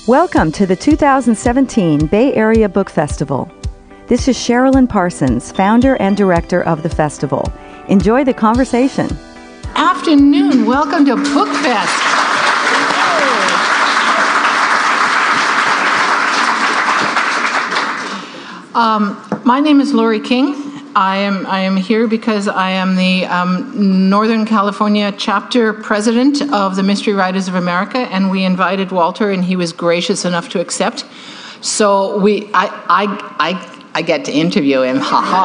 Welcome to the 2017 Bay Area Book Festival. This is Sherilyn Parsons, founder and director of the festival. Enjoy the conversation. Afternoon. Welcome to Book Fest. My name is Lori King. I am here because I am the Northern California chapter president of the Mystery Writers of America, and we invited Walter, and he was gracious enough to accept. So I get to interview him,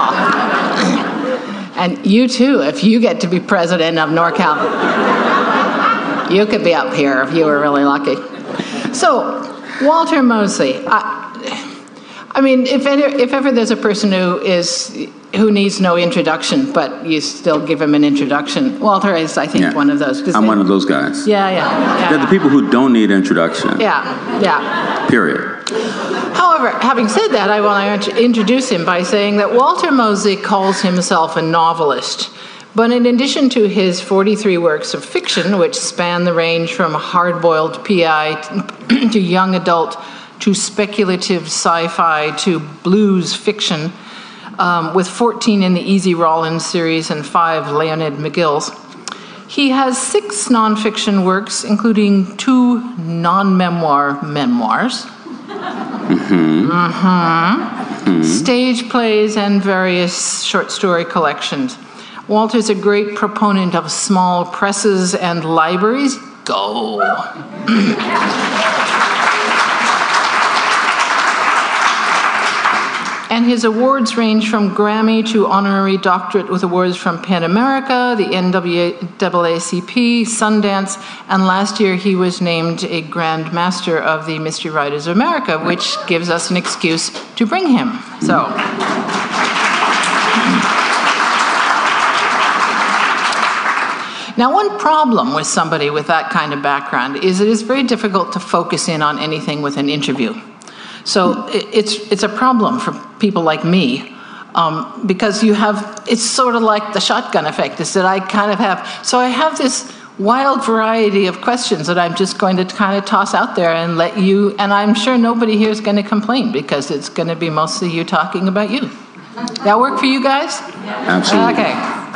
and you too, if you get to be president of NorCal, you could be up here if you were really lucky. So, Walter Mosley. I mean, if ever there's a person who needs no introduction, but you still give him an introduction, Walter is, I think, one of those. I'm one of those guys. Yeah. They're the people who don't need introduction. Yeah. Period. However, having said that, I want to introduce him by saying that Walter Mosley calls himself a novelist. But in addition to his 43 works of fiction, which span the range from hard-boiled PI to young adult to speculative sci-fi to blues fiction, with 14 in the Easy Rollins series and 5 Leonid McGill's. He has 6 nonfiction works, including 2 non-memoir memoirs, stage plays, and various short story collections. Walter's a great proponent of small presses and libraries. Go! And his awards range from Grammy to honorary doctorate with awards from PEN America, the NAACP, Sundance, and last year he was named a Grand Master of the Mystery Writers of America, which gives us an excuse to bring him. So. Now, one problem with somebody with that kind of background is it is very difficult to focus in on anything with an interview. So it's a problem for people like me, because it's sort of like the shotgun effect, is that I kind of have this wild variety of questions that I'm just going to kind of toss out there and let you, and I'm sure nobody here is going to complain because it's going to be mostly you talking about you. That work for you guys? Absolutely. Okay.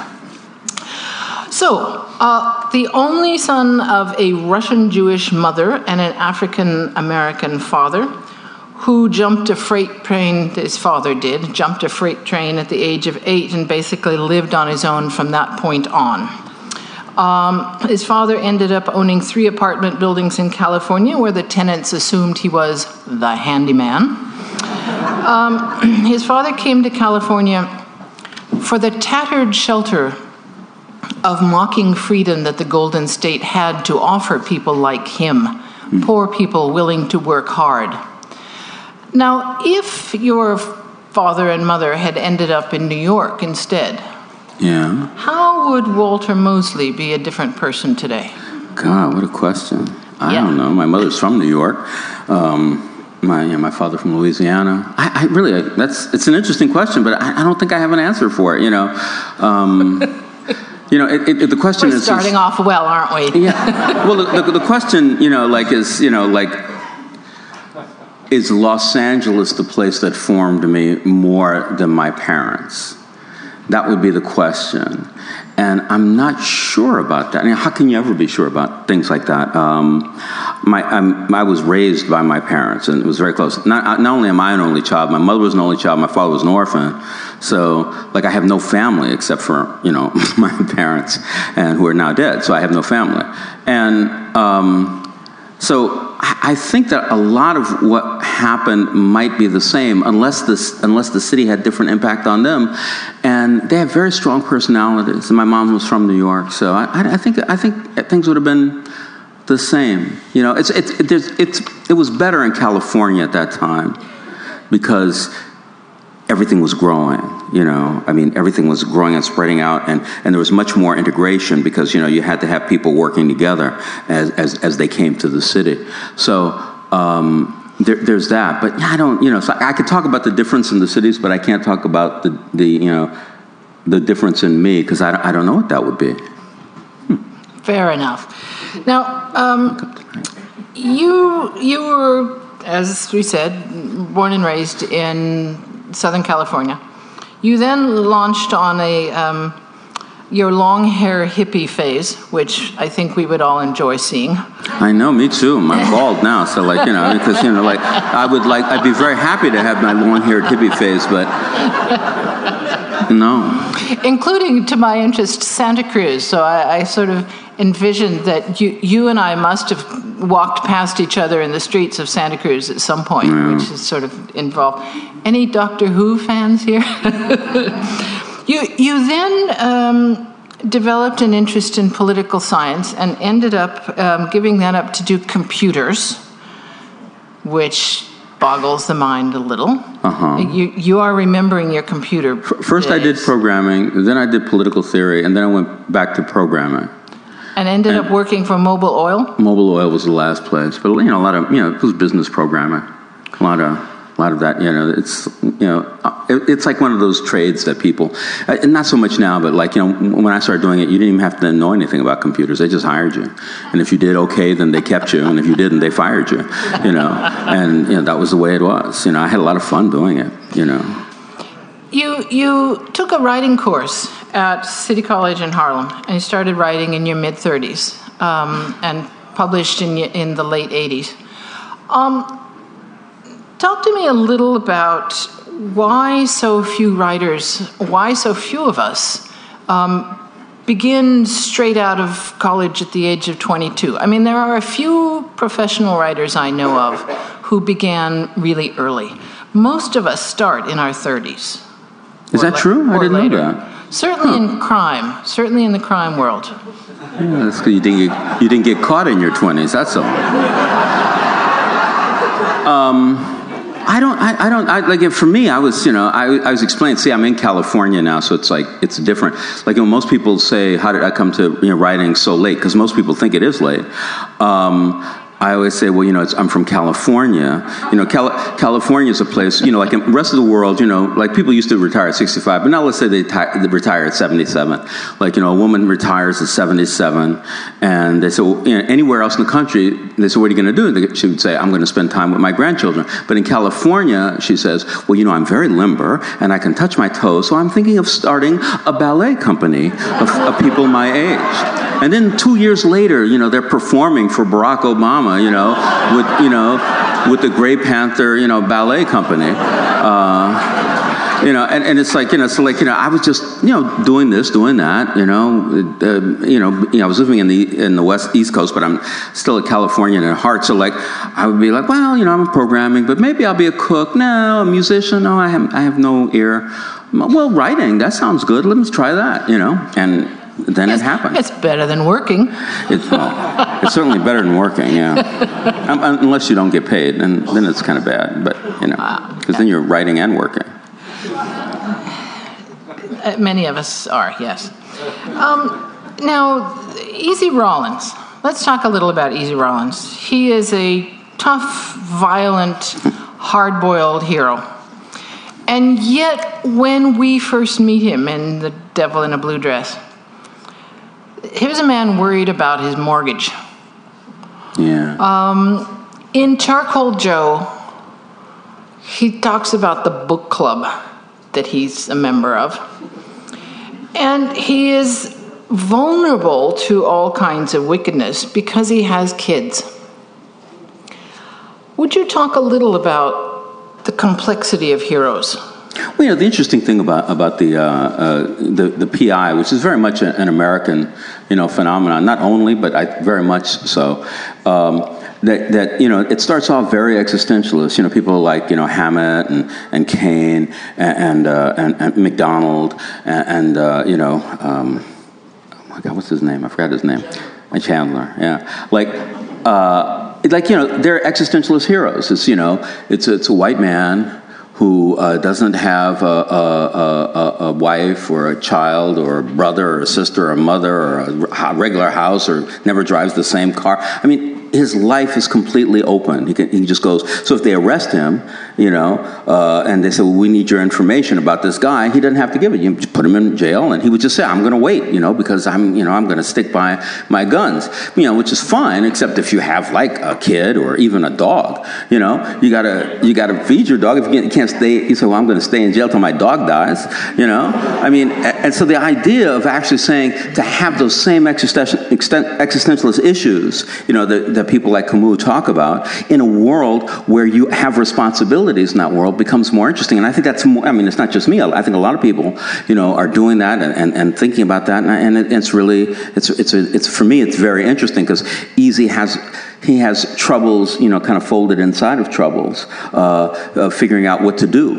So, the only son of a Russian-Jewish mother and an African-American father, who jumped a freight train, his father did, jumped a freight train at the age of 8 and basically lived on his own from that point on. His father ended up owning 3 apartment buildings in California where the tenants assumed he was the handyman. His father came to California for the tattered shelter of mocking freedom that the Golden State had to offer people like him, poor people willing to work hard. Now, if your father and mother had ended up in New York instead, how would Walter Mosley be a different person today? God, what a question. I don't know. My mother's from New York. My father from Louisiana. It's an interesting question, but I don't think I have an answer for it. The question We're starting off well, aren't we? Yeah. Well, the question, is Los Angeles the place that formed me more than my parents? That would be the question. And I'm not sure about that. I mean, how can you ever be sure about things like that? I was raised by my parents, and it was very close. Not only am I an only child, my mother was an only child, my father was an orphan. So, I have no family except for, my parents, and who are now dead. So I have no family. And so I think that a lot of what happened might be the same, unless the city had different impact on them, and they have very strong personalities. And my mom was from New York, so I think things would have been the same. It was better in California at that time because everything was growing. Everything was growing and spreading out, and there was much more integration because you had to have people working together as they came to the city. So there's that. But I don't. So I could talk about the difference in the cities, but I can't talk about the difference in me because I don't know what that would be. Fair enough. Now, You were, as we said, born and raised in Southern California. You then launched on your long hair hippie phase, which I think we would all enjoy seeing. I know, me too. I'm bald now, so because I'd be very happy to have my long-haired hippie phase, but no. Including, to my interest, Santa Cruz. So I sort of envisioned that you and I must have walked past each other in the streets of Santa Cruz at some point, which is sort of involved. Any Doctor Who fans here? You then developed an interest in political science and ended up giving that up to do computers, which boggles the mind a little. You are remembering your computer First days. I did programming, then I did political theory, and then I went back to programming. And ended up working for Mobil Oil? Mobil Oil was the last place. But, a lot of, it was business programming. A lot of that, it's like one of those trades that people, and not so much now, but when I started doing it, you didn't even have to know anything about computers. They just hired you. And if you did okay, then they kept you. And if you didn't, they fired you, And, that was the way it was. I had a lot of fun doing it, You took a writing course at City College in Harlem, and you started writing in your mid-30s and published in the late 80s. Talk to me a little about why so few of us begin straight out of college at the age of 22. I mean, there are a few professional writers I know of who began really early. Most of us start in our 30s. Is that true? I didn't know that. Certainly in crime. Certainly in the crime world. Yeah, that's because you didn't get caught in your 20s. That's all. For me, I was explaining, see, I'm in California now, so it's different. Most people say, how did I come to, writing so late? Because most people think it is late. I always say, I'm from California. California is a place, like in the rest of the world, people used to retire at 65, but now let's say they retire at 77. A woman retires at 77, and they say, anywhere else in the country, they say, what are you going to do? She would say, I'm going to spend time with my grandchildren. But in California, she says, I'm very limber, and I can touch my toes, so I'm thinking of starting a ballet company of people my age. And then 2 years later, they're performing for Barack Obama, with the Grey Panther, ballet company. And it's I was just, doing this, doing that, I was living in the East Coast, but I'm still a Californian at heart. So I would be I'm programming, but maybe I'll be a cook. No, a musician. No, I have no ear. Well, writing, that sounds good. Let me try that, and then it happened. It's better than working. It's certainly better than working, yeah. Unless you don't get paid, and then it's kind of bad. But, because then you're writing and working. Many of us are, yes. Now, Easy Rawlins. Let's talk a little about Easy Rawlins. He is a tough, violent, hard-boiled hero. And yet, when we first meet him in The Devil in a Blue Dress, here's a man worried about his mortgage. Yeah. In Charcoal Joe, he talks about the book club that he's a member of. And he is vulnerable to all kinds of wickedness because he has kids. Would you talk a little about the complexity of heroes? Well, the interesting thing about the PI, which is very much an American, phenomenon, not only, but very much so, that it starts off very existentialist. People like Hammett and Cain and MacDonald and oh my God, what's his name? I forgot his name. And Chandler, yeah, they're existentialist heroes. It's a white man who doesn't have a wife or a child or a brother or a sister or a mother or a regular house or never drives the same car. I mean, his life is completely open. He just goes. So if they arrest him, and they say, well, we need your information about this guy, he doesn't have to give it. You just put him in jail, and he would just say, I'm going to wait, because I'm going to stick by my guns, which is fine, except if you have like a kid or even a dog, you gotta feed your dog. If you can't stay, you say, well, I'm going to stay in jail till my dog dies, and so the idea of actually saying to have those same existentialist issues, that people like Camus talk about, in a world where you have responsibilities in that world, becomes more interesting. And I think that's more, it's not just me. I think a lot of people, are doing that and thinking about that. And it's really, it's for me, it's very interesting because Easy has troubles, kind of folded inside of troubles, figuring out what to do.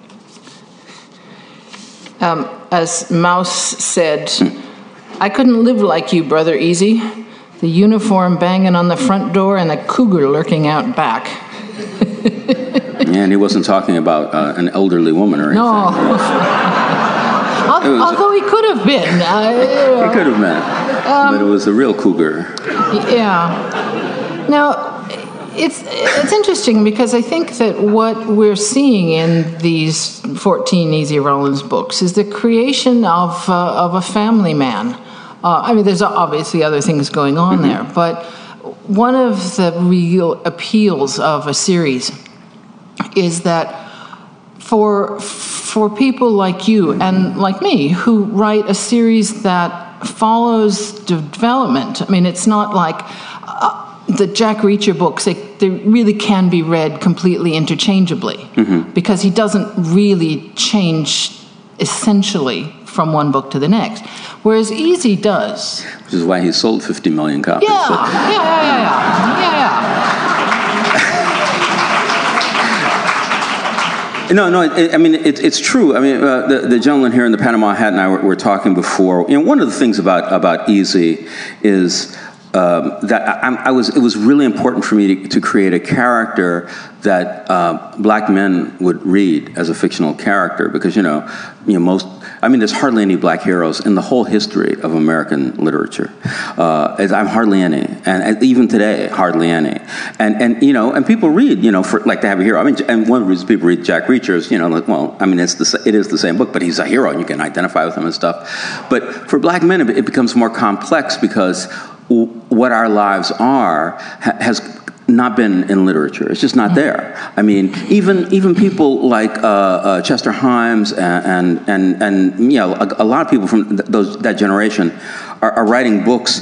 As Maus said, I couldn't live like you, Brother Easy. The uniform banging on the front door and a cougar lurking out back. Yeah, and he wasn't talking about an elderly woman or anything. No. Although he could have been. He could have been. But it was a real cougar. Yeah. Now, it's interesting because I think that what we're seeing in these 14 Easy Rawlins books is the creation of a family man. There's obviously other things going on there, but one of the real appeals of a series is that for people like you and like me who write a series that follows development, it's not like the Jack Reacher books, they really can be read completely interchangeably because he doesn't really change essentially from one book to the next, whereas Easy does. Which is why he sold 50 million copies. Yeah. No, it's true. The gentleman here in the Panama hat and I were talking before. One of the things about Easy is that it was really important for me to create a character that black men would read as a fictional character, because there's hardly any black heroes in the whole history of American literature. I'm hardly any, and even today, hardly any. And people read, for like to have a hero. And one of the reasons people read Jack Reacher is, it is the same book, but he's a hero, and you can identify with him and stuff. But for black men, it becomes more complex because what our lives are has not been in literature. It's just not there. Even people like Chester Himes and a lot of people from that generation are writing books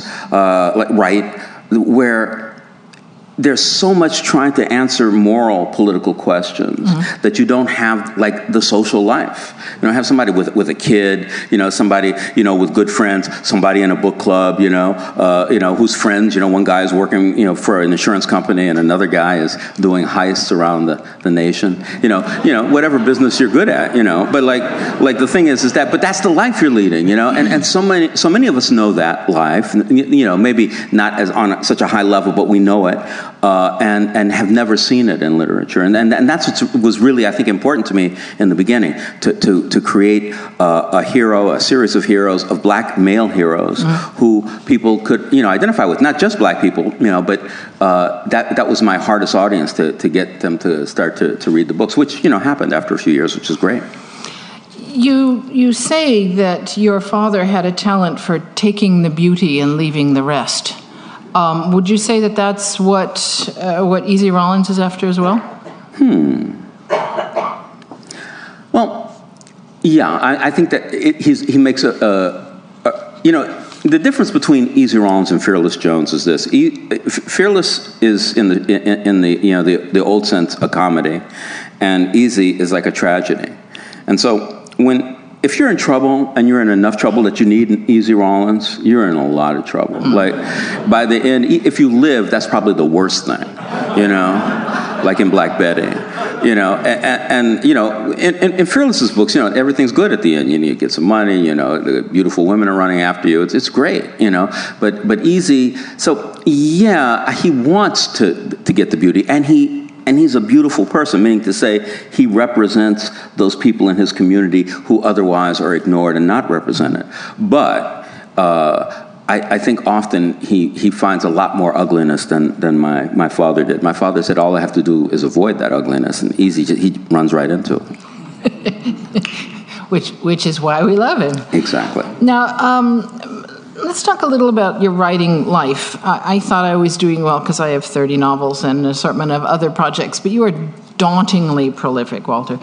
where there's so much trying to answer moral political questions that you don't have like the social life. Have somebody with a kid, somebody, with good friends, somebody in a book club, whose friends, one guy is working, for an insurance company and another guy is doing heists around the nation, whatever business you're good at, but like the thing is that, but that's the life you're leading, and so many of us know that life, maybe not as on such a high level, but we know it. And have never seen it in literature, and that's what was really, I think, important to me in the beginning, to create a hero, a series of heroes, of black male heroes who people could identify with, not just black people, but that was my hardest audience to get them to start to read the books, which happened after a few years, which is great. You say that your father had a talent for taking the beauty and leaving the rest. Would you say that that's what Easy Rawlins is after as well? Well, yeah, I think that he makes the difference between Easy Rawlins and Fearless Jones is this: Fearless is in the old sense a comedy, and Easy is like a tragedy, and so if you're in trouble and you're in enough trouble that you need an Easy Rawlins, you're in a lot of trouble. Like by the end, if you live, that's probably the worst thing, like in Black Betty, and in Fearless's books, everything's good at the end. You get some money, the beautiful women are running after you. It's great, but Easy. So yeah, he wants to get the beauty, and he's a beautiful person, meaning to say he represents those people in his community who otherwise are ignored and not represented. But I think often he finds a lot more ugliness than my father did. My father said, all I have to do is avoid that ugliness, and he runs right into it. Which is why we love him. Exactly. Now, let's talk a little about your writing life. I thought I was doing well because I have 30 novels and an assortment of other projects, but you are dauntingly prolific, Walter.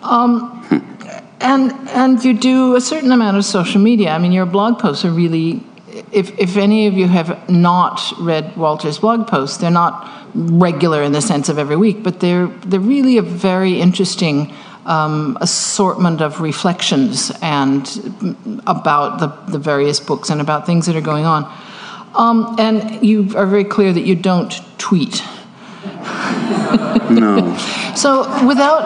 And you do a certain amount of social media. I mean, your blog posts are really, if any of you have not read Walter's blog posts, they're not regular in the sense of every week, but they're really a very interesting assortment of reflections and about the various books and about things that are going on. And you are very clear that you don't tweet. No. So without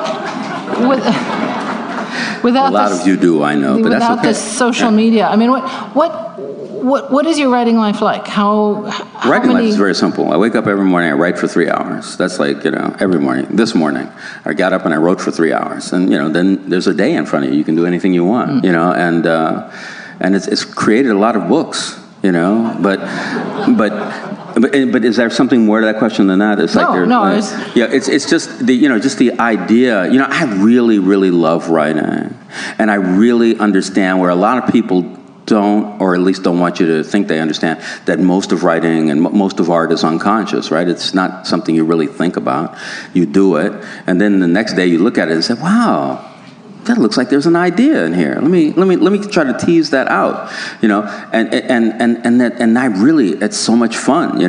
a lot of you do, I know, but that's okay. Without the social media, I mean, what is your writing life like? Writing life is very simple. I wake up every morning, I write for 3 hours. That's like, every morning. This morning, I got up and I wrote for 3 hours. And, then there's a day in front of you. You can do anything you want, and it's created a lot of books, But is there something more to that question than that? It's it's just the idea. I really, really love writing, and I really understand where a lot of people don't, or at least don't want you to think they understand, that most of writing and most of art is unconscious, right? It's not something you really think about. You do it, and then the next day you look at it and say, "Wow, that looks like there's an idea in here. Let me try to tease that out, and I really, it's so much fun,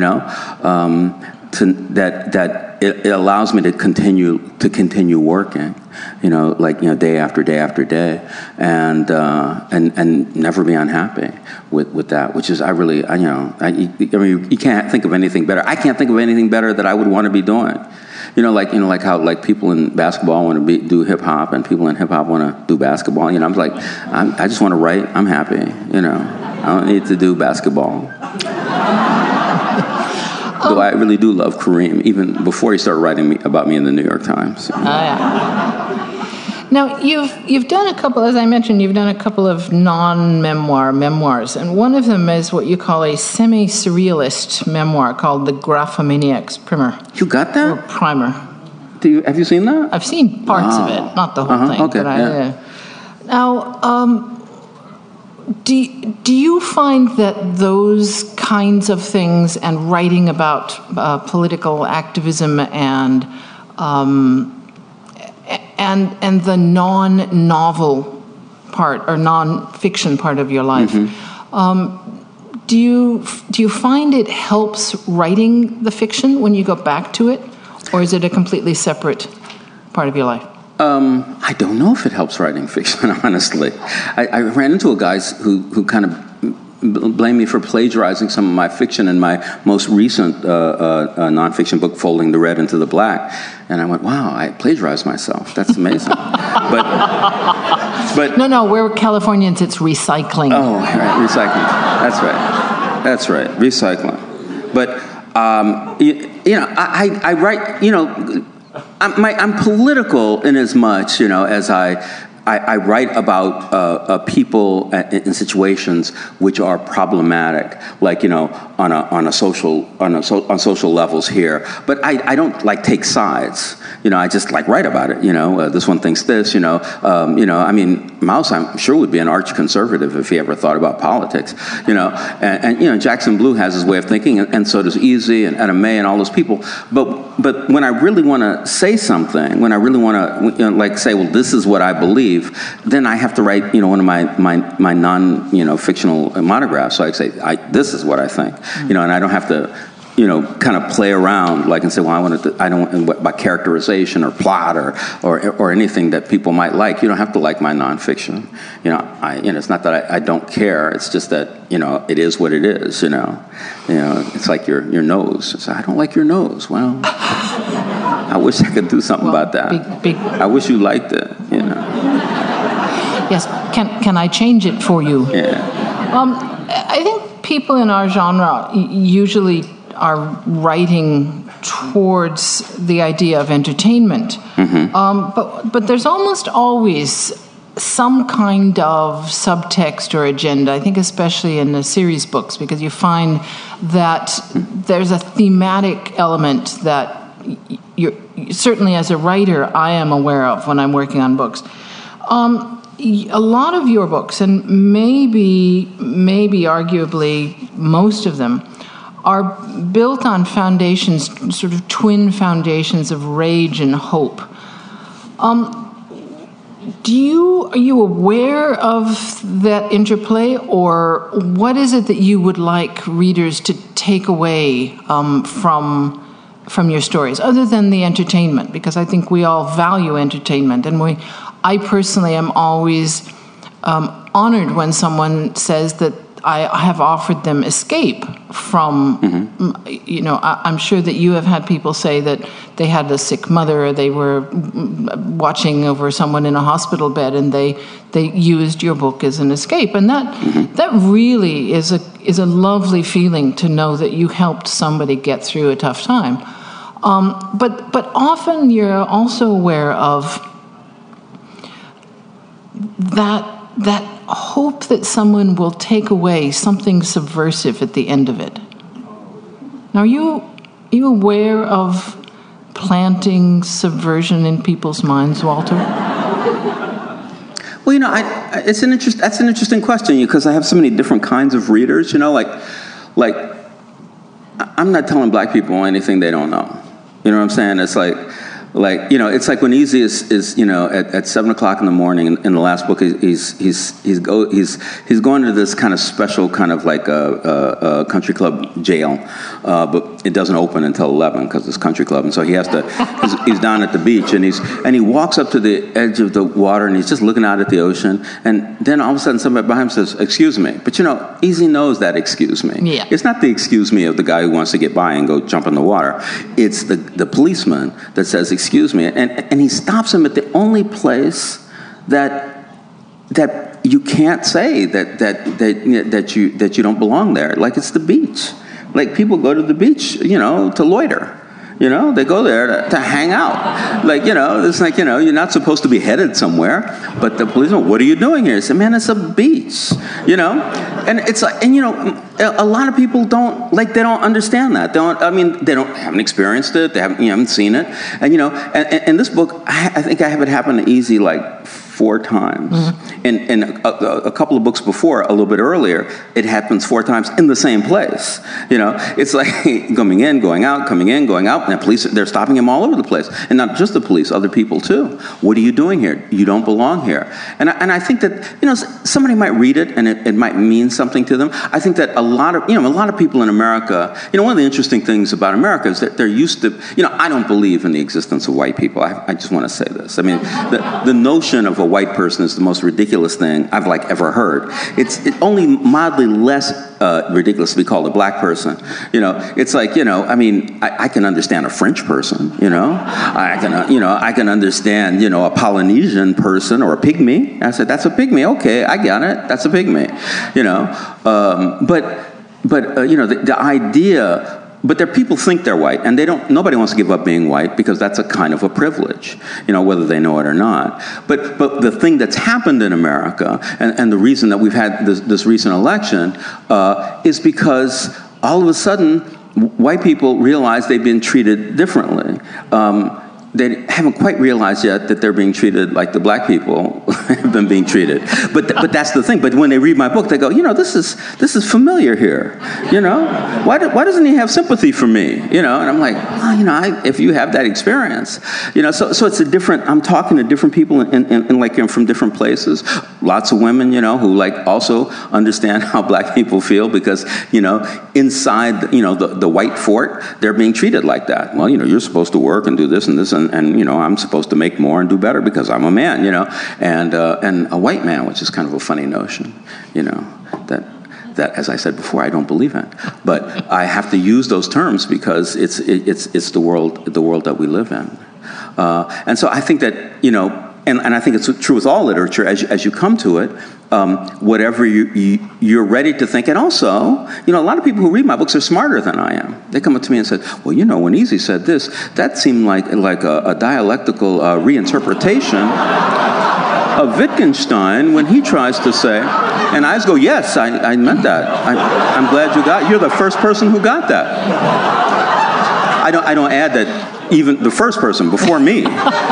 that it allows me to continue working, day after day after day, and never be unhappy with that, which is, you can't think of anything better. I can't think of anything better that I would want to be doing. Like how people in basketball want to do hip hop, and people in hip hop want to do basketball. I'm like, I just want to write. I'm happy. I don't need to do basketball. Though I really do love Kareem, even before he started writing about me in the New York Times. Now, you've done a couple, as I mentioned, you've done a couple of memoirs, and one of them is what you call a semi-surrealist memoir called The Graphomaniac's Primer. You got that? Or Primer. Have you seen that? I've seen parts of it, not the whole thing. Okay, but Now, do you find that those kinds of things and writing about political activism and the non-novel part or non-fiction part of your life, do you find it helps writing the fiction when you go back to it, or is it a completely separate part of your life? I don't know if it helps writing fiction, honestly. I ran into a guy who kind of blamed me for plagiarizing some of my fiction in my most recent nonfiction book, Folding the Red into the Black. And I went, wow, I plagiarized myself. That's amazing. but No, we're Californians, it's recycling. Oh, right, recycling. That's right, recycling. But, I write, I'm political in as much, as I write about people in situations which are problematic, like on social levels here. But I don't take sides. I just write about it. This one thinks this. I mean, Maus, I'm sure, would be an arch conservative if he ever thought about politics. And Jackson Blue has his way of thinking, and so does Easy and Etta May and all those people. But when I really want to say something, when I really want to say, well, this is what I believe, then I have to write, one of my non-fictional monographs. So I say, this is what I think, and I don't have to, kind of play around and say, well, I don't by characterization or plot or anything that people might like. You don't have to like my nonfiction. It's not that I don't care. It's just that it is what it is. It's like your nose. So I don't like your nose. Well, I wish I could do something about that. I wish you liked it. Yes. Can I change it for you? Yeah. I think people in our genre usually are writing towards the idea of entertainment. But there's almost always some kind of subtext or agenda, I think especially in the series books, because you find that there's a thematic element that you're, certainly as a writer, I am aware of when I'm working on books. A lot of your books, and maybe arguably most of them, are built on foundations, sort of twin foundations of rage and hope. Are you aware of that interplay, or what is it that you would like readers to take away from your stories, other than the entertainment? Because I think we all value entertainment, and I personally am always honored when someone says that I have offered them escape from, I'm sure that you have had people say that they had a sick mother, or they were watching over someone in a hospital bed, and they used your book as an escape. And that really is a lovely feeling, to know that you helped somebody get through a tough time. But often you're also aware of that hope that someone will take away something subversive at the end of it. Now, are you aware of planting subversion in people's minds, Walter? Well, that's an interesting question, because I have so many different kinds of readers. Like I'm not telling black people anything they don't know. You know what I'm saying? It's it's like when Easy is at 7:00 in the morning in the last book, he's going to this kind of special kind of like a country club jail, but it doesn't open until 11 because it's country club, and so he has to. He's down at the beach, and he walks up to the edge of the water, and he's just looking out at the ocean, and then all of a sudden somebody behind him says, "Excuse me," but Easy knows that "excuse me." Yeah. It's not the excuse me of the guy who wants to get by and go jump in the water. It's the policeman that says, "Excuse me," and he stops him at the only place that you can't say that you don't belong there. Like, it's the beach. Like, people go to the beach, to loiter. They go there to hang out. It's like, you're not supposed to be headed somewhere. But the policeman, "What are you doing here?" He said, "Man, it's a beach." And it's like, a lot of people they don't understand that. They haven't experienced it. They haven't seen it. And in this book, I think I have it happen to Easy like 4 times. Mm-hmm. And a couple of books before, a little bit earlier, it happens 4 times in the same place. It's like coming in, going out, coming in, going out, and the police, they're stopping him all over the place. And not just the police, other people too. "What are you doing here? You don't belong here." And I think that, somebody might read it and it might mean something to them. I think that a lot of people in America, one of the interesting things about America is that they're used to, I don't believe in the existence of white people. I just want to say this. I mean, the notion of a white person is the most ridiculous thing I've ever heard. It's only mildly less ridiculous to be called a black person. It's like, I can understand a French person, I can understand, a Polynesian person or a pygmy. I said, "That's a pygmy." Okay, I got it. That's a pygmy, the idea. But people think they're white, and nobody wants to give up being white, because that's a kind of a privilege, whether they know it or not. But the thing that's happened in America, and the reason that we've had this recent election, is because all of a sudden white people realize they've been treated differently. They haven't quite realized yet that they're being treated like the black people have been being treated. But that's the thing. But when they read my book, they go, this is familiar here. Why doesn't he have sympathy for me? And I'm like, if you have that experience, so it's a different. I'm talking to different people from different places. Lots of women, who also understand how black people feel, because inside the white fort, they're being treated like that. Well, you're supposed to work and do this and this. And I'm supposed to make more and do better because I'm a man, and a white man, which is kind of a funny notion, that, as I said before, I don't believe in. But I have to use those terms because it's the world that we live in. And so I think that, and I think it's true with all literature, as you come to it, whatever you're ready to think. And also, a lot of people who read my books are smarter than I am. They come up to me and say, "Well, when Easy said this, that seemed like a dialectical reinterpretation of Wittgenstein when he tries to say, and I just go, yes, I meant that. I'm glad you're the first person who got that. I don't add that even the first person before me,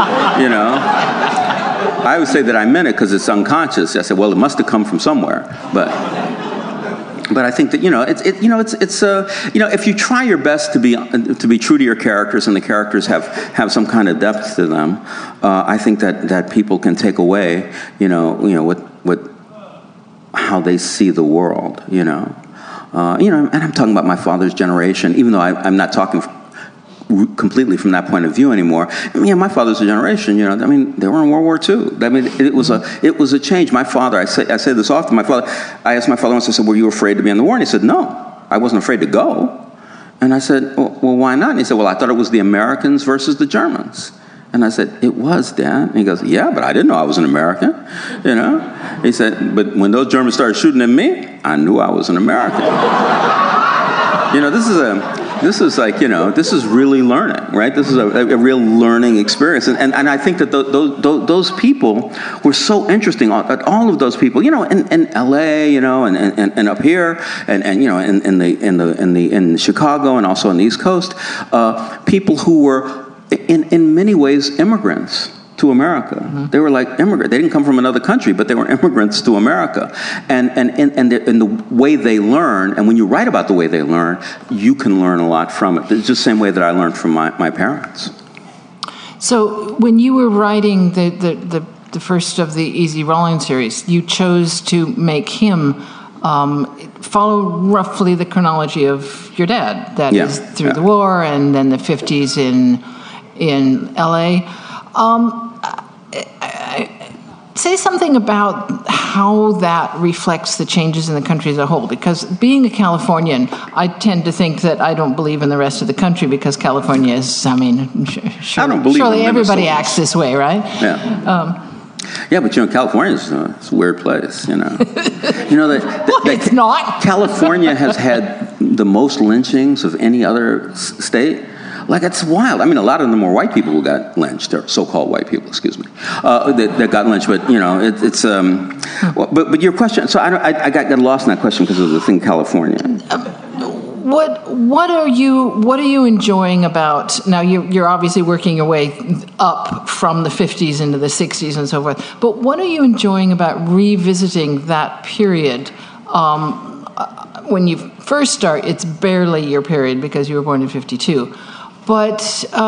I would say that I meant it because it's unconscious. I said, well, it must have come from somewhere, but I think that if you try your best to be true to your characters and the characters have some kind of depth to them, I think that people can take away what how they see the world. And I'm talking about my father's generation, even though I'm not talking completely from that point of view anymore. My father's generation, they were in World War II. It was a change. My father, I say this often, I asked my father once, I said, were you afraid to be in the war? And he said, no, I wasn't afraid to go. And I said, well, why not? And he said, well, I thought it was the Americans versus the Germans. And I said, it was, Dad. And he goes, yeah, but I didn't know I was an American, He said, but when those Germans started shooting at me, I knew I was an American. This is really learning, right? This is a real learning experience. And I think that those people were so interesting, all of those people, in LA, and up here, and in Chicago and also on the East Coast, people who were in many ways immigrants to America. Mm-hmm. They were like immigrants. They didn't come from another country, but they were immigrants to America. And the way they learn, and when you write about the way they learn, you can learn a lot from it. It's just the same way that I learned from my parents. So when you were writing the first of the Easy Rawlings series, you chose to make him follow roughly the chronology of your dad. That is through the war and then the 50s in L.A. Say something about how that reflects the changes in the country as a whole, because being a Californian, I tend to think that I don't believe in the rest of the country because California is, surely everybody acts this way, right? Yeah. But California is a weird place. It's not. California has had the most lynchings of any other state. It's wild. A lot of them were white people who got lynched, or so-called white people, excuse me, that got lynched. But it's. But your question. So I got lost in that question because of the thing California. What are you enjoying about now? You're obviously working your way up from the 50s into the 60s and so forth. But what are you enjoying about revisiting that period? When you first start, it's barely your period because you were born in 52. But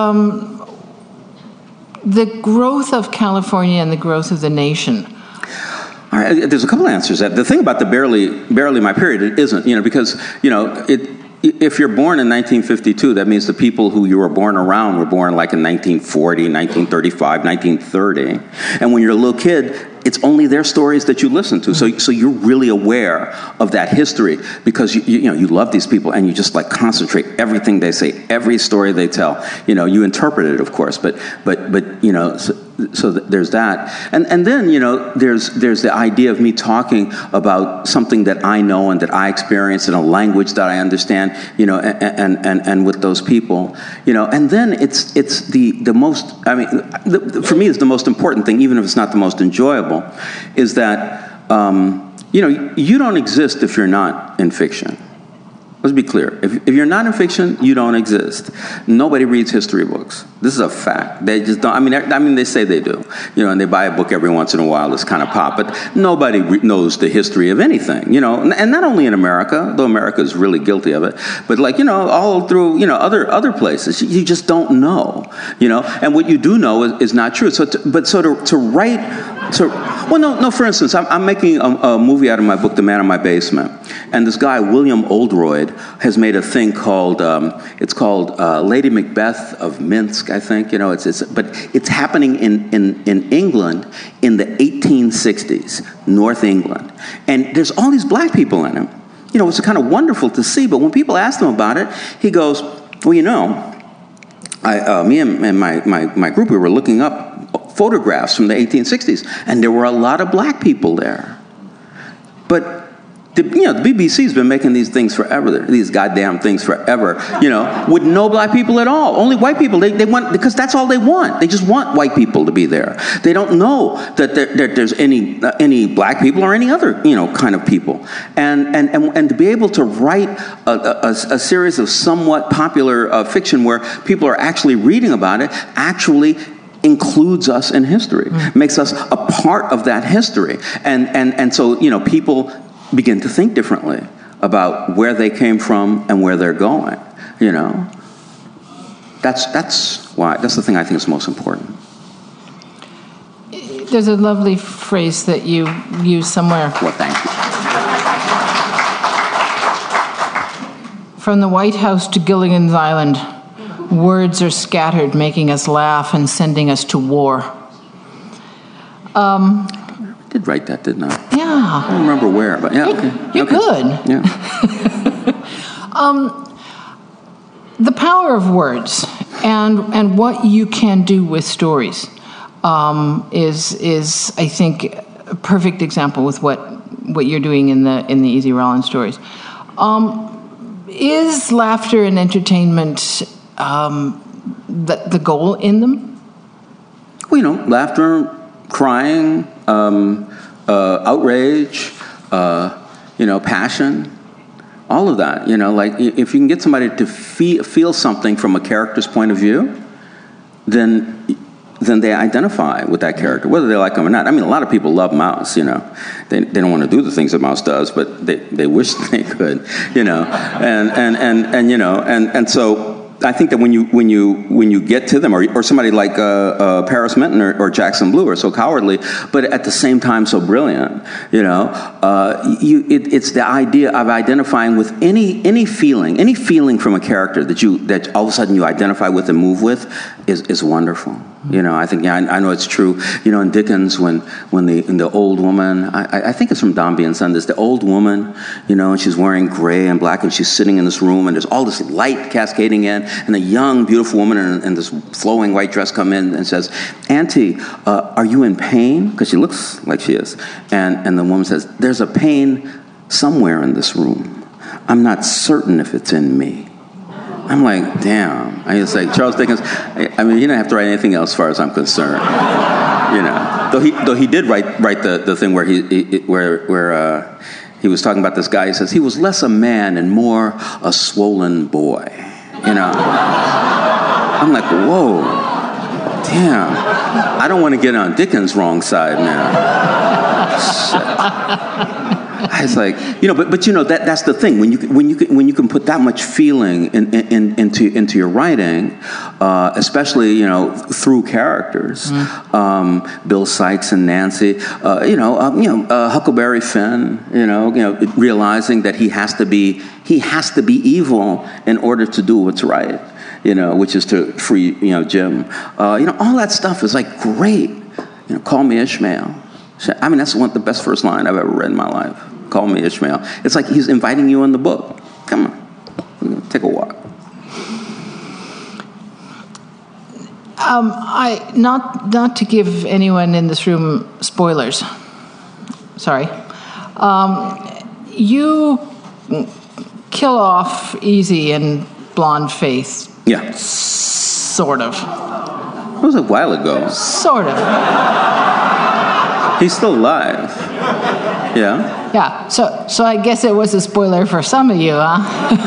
the growth of California and the growth of the nation. All right, there's a couple of answers. The thing about the barely my period, it isn't, because, if you're born in 1952, that means the people who you were born around were born like in 1940, 1935, 1930. And when you're a little kid, it's only their stories that you listen to. So you're really aware of that history because you love these people and you just concentrate everything they say, every story they tell. You interpret it, of course, but so there's that. And then, there's the idea of me talking about something that I know and that I experience in a language that I understand, and with those people, and then it's the most, for me, it's the most important thing, even if it's not the most enjoyable, is that, you don't exist if you're not in fiction. Let's be clear. If you're not in fiction, you don't exist. Nobody reads history books. This is a fact. They just don't. They say they do. And they buy a book every once in a while. It's kind of pop. But nobody knows the history of anything. And not only in America, though America is really guilty of it, but all through other places, you just don't know. And what you do know is not true. So to write. For instance, I'm making a movie out of my book, The Man in My Basement, and this guy William Oldroyd has made a thing called it's called Lady Macbeth of Minsk, I think. But it's happening in England in the 1860s, North England, and there's all these black people in it. It's kind of wonderful to see. But when people ask him about it, he goes, "Well, me and my group, we were looking up photographs from the 1860s, and there were a lot of black people there. But the BBC's been making these things forever, these goddamn things forever, with no black people at all. Only white people. They want, because that's all they want. They just want white people to be there. They don't know that there's any black people or any other, kind of people. And to be able to write a series of somewhat popular fiction where people are actually reading about it actually includes us in history, makes us a part of that history. And so, people begin to think differently about where they came from and where they're going, That's the thing I think is most important. There's a lovely phrase that you use somewhere. Well, thank you. From the White House to Gilligan's Island, words are scattered, making us laugh and sending us to war. I did write that, didn't I? Yeah. I don't remember where, but yeah. You're good. Yeah. The power of words and what you can do with stories is I think a perfect example with what you're doing in the Easy Rawlins stories. Is laughter and entertainment the goal in them? Well, laughter, crying, outrage, passion, all of that. Like if you can get somebody to feel something from a character's point of view, then they identify with that character, whether they like him or not. I mean, a lot of people love Mouse, They don't want to do the things that Mouse does, but they wish they could, And so I think that when you get to them, or somebody like Paris Menton or Jackson Blue are so cowardly, but at the same time so brilliant, it's the idea of identifying with any feeling from a character that all of a sudden you identify with and move with is wonderful. I think I know it's true. In Dickens when the old woman, I think it's from Dombey and Son. There's the old woman, and she's wearing gray and black, and she's sitting in this room, and there's all this light cascading in, and a young, beautiful woman in this flowing white dress come in and says, "Auntie, are you in pain?" Because she looks like she is, and the woman says, "There's a pain somewhere in this room. I'm not certain if it's in me." I'm like, damn. It's like Charles Dickens. I mean, he didn't have to write anything else, as far as I'm concerned. Though he did write the thing where he was talking about this guy. He says he was less a man and more a swollen boy. I'm like, whoa, damn. I don't want to get on Dickens' wrong side now. Shit. It's like, but that's the thing. When you can put that much feeling into your writing, especially through characters, Bill Sikes and Nancy, Huckleberry Finn, realizing that he has to be evil in order to do what's right, which is to free Jim. All that stuff is like great. Call me Ishmael. I mean, that's the best first line I've ever read in my life. Call me Ishmael. It's like he's inviting you in the book. Come on, take a walk. Not to give anyone in this room spoilers. Sorry. You kill off Easy and Blonde Faith. Yeah. Sort of. It was a while ago. Sort of. He's still alive. Yeah. Yeah. So I guess it was a spoiler for some of you, huh?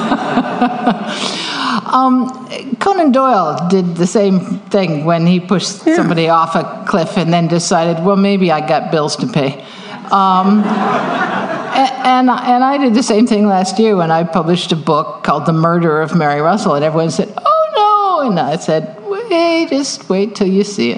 Conan Doyle did the same thing when he pushed somebody off a cliff and then decided, well, maybe I got bills to pay. And I did the same thing last year when I published a book called The Murder of Mary Russell, and everyone said, oh, no. And I said, just wait till you see it.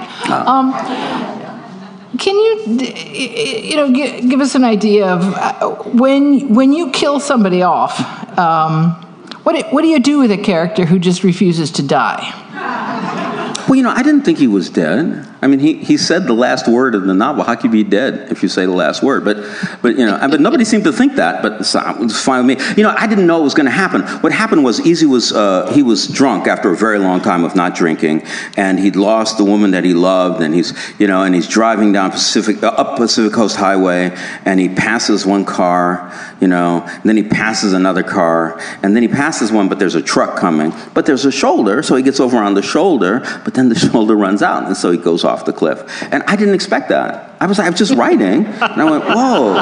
Can you, give us an idea of when you kill somebody off, what do you do with a character who just refuses to die? Well, I didn't think he was dead. I mean, he said the last word in the novel. How could you be dead if you say the last word? But nobody seemed to think that. But it was fine with me. I didn't know it was going to happen. What happened was Easy was drunk after a very long time of not drinking, and he'd lost the woman that he loved, and he's driving down up Pacific Coast Highway, and he passes one car, and then he passes another car, and then he passes one, but there's a truck coming, but there's a shoulder, so he gets over on the shoulder, but then the shoulder runs out, and so he goes off the cliff. And I didn't expect that. I was just writing, and I went, whoa,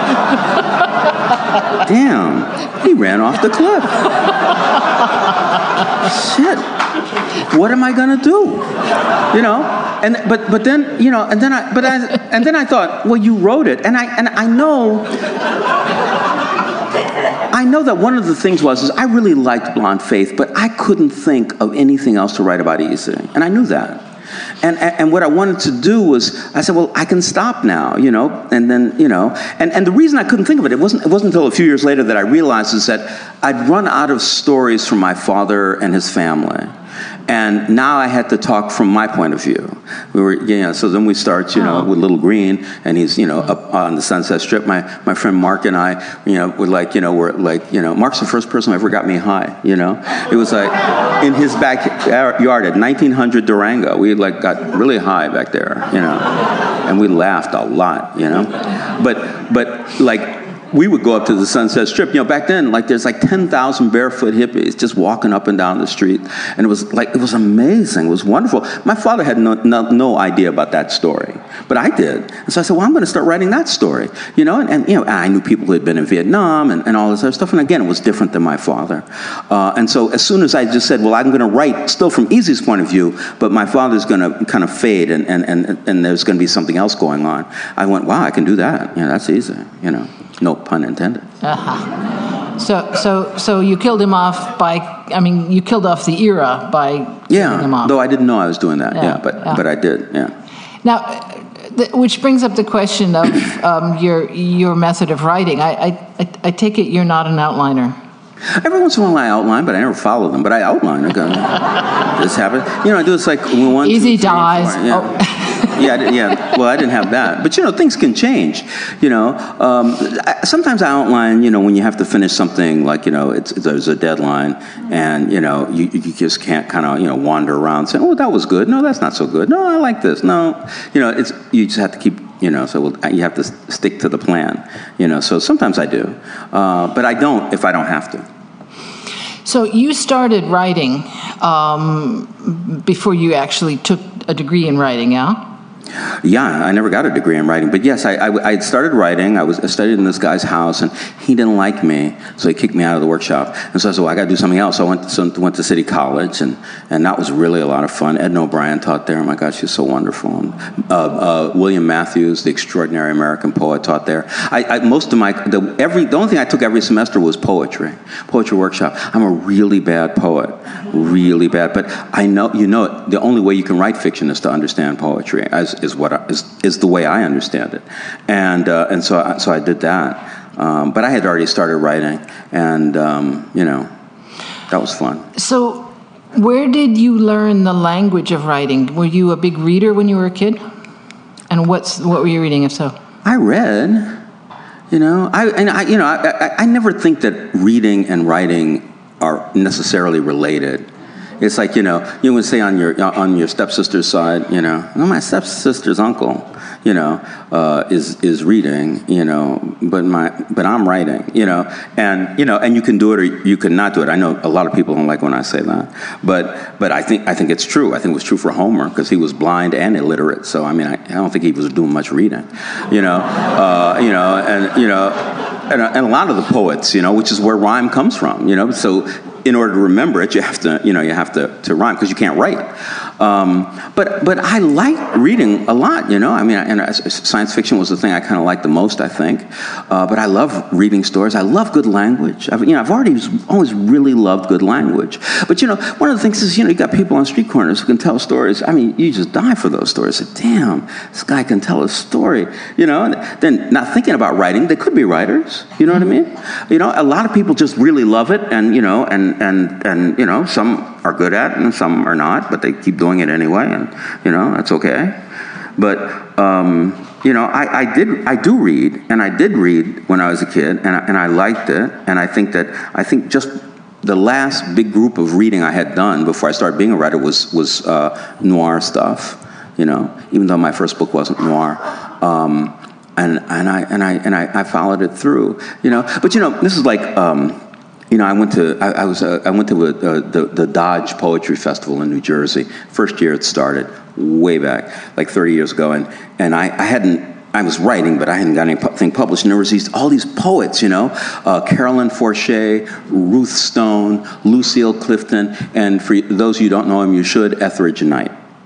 damn, he ran off the cliff. Shit, what am I gonna do? But then I thought, well, you wrote it, and I know that one of the things is I really liked Blonde Faith, but I couldn't think of anything else to write about Easy, and I knew that. And what I wanted to do was, I said, well, I can stop now, and then, and the reason I couldn't think of it wasn't until a few years later that I realized is that I'd run out of stories from my father and his family. And now I had to talk from my point of view. So then we start, with Little Green, and he's, up on the Sunset Strip. My friend Mark and I, we're like, Mark's the first person who ever got me high, It was like in his backyard at 1900 Durango. We got really high back there, and we laughed a lot, But we would go up to the Sunset Strip. Back then, there's 10,000 barefoot hippies just walking up and down the street, and it was amazing. It was wonderful. My father had no idea about that story, but I did. And so I said, well, I'm going to start writing that story, and I knew people who had been in Vietnam and all this other stuff. And again, it was different than my father. And so as soon as I just said, well, I'm going to write still from Easy's point of view, but my father's going to kind of fade, and there's going to be something else going on. I went, wow, I can do that. That's easy. No pun intended. Uh-huh. So you killed him off you killed off the era by killing him off. Though I didn't know I was doing that. But I did. Yeah. Now, which brings up the question of your method of writing. I take it you're not an outliner. Every once in a while I outline, but I never follow them. But I outline. I go, this happened. I do this one, Easy 2, 3, dies. 4, yeah. Yeah. Well, I didn't have that. But, things can change. Sometimes I outline, when you have to finish something, there's a deadline, and, you just can't kind of, wander around saying, oh, that was good. No, that's not so good. No, I like this. No. You just have to keep, you have to stick to the plan. So sometimes I do. But I don't if I don't have to. So you started writing before you actually took a degree in writing, yeah? Yeah, I never got a degree in writing, but yes, I started writing. I studied in this guy's house, and he didn't like me, so he kicked me out of the workshop. And so I said, well, I got to do something else. So I went to City College, and that was really a lot of fun. Edna O'Brien taught there. Oh my gosh, she's so wonderful. And, William Matthews, the extraordinary American poet, taught there. The only thing I took every semester was poetry workshop. I'm a really bad poet, really bad. But I know, the only way you can write fiction is to understand poetry, is the way I understand it, and so I did that, but I had already started writing, and that was fun. So, where did you learn the language of writing? Were you a big reader when you were a kid? And what were you reading, if so? I read. I never think that reading and writing are necessarily related. It's like, you would say on your stepsister's side, my stepsister's uncle, is reading, but I'm writing, and you can do it or you can not do it. I know a lot of people don't like when I say that, but I think it's true. I think it was true for Homer because he was blind and illiterate. So I don't think he was doing much reading, and a lot of the poets, which is where rhyme comes from, so. In order to remember it, you have to rhyme because you can't write. But I like reading a lot, science fiction was the thing I kind of liked the most, I think. But I love reading stories. I love good language. I've always really loved good language. But one of the things is, you got people on street corners who can tell stories. You just die for those stories. Damn, this guy can tell a story. And then not thinking about writing, they could be writers. You know what I mean? A lot of people just really love it, and some are good at and some are not, but they keep doing it anyway, and that's okay. But I do read, and I did read when I was a kid, and I liked it, and I think just the last big group of reading I had done before I started being a writer was noir stuff. Even though my first book wasn't noir. And I followed it through, But this is like, I went to the Dodge Poetry Festival in New Jersey. First year it started, way back, like 30 years ago, and I was writing, but I hadn't got anything published. And there was all these poets, Carolyn Forche, Ruth Stone, Lucille Clifton, and for those of you who don't know him, you should, Etheridge Knight.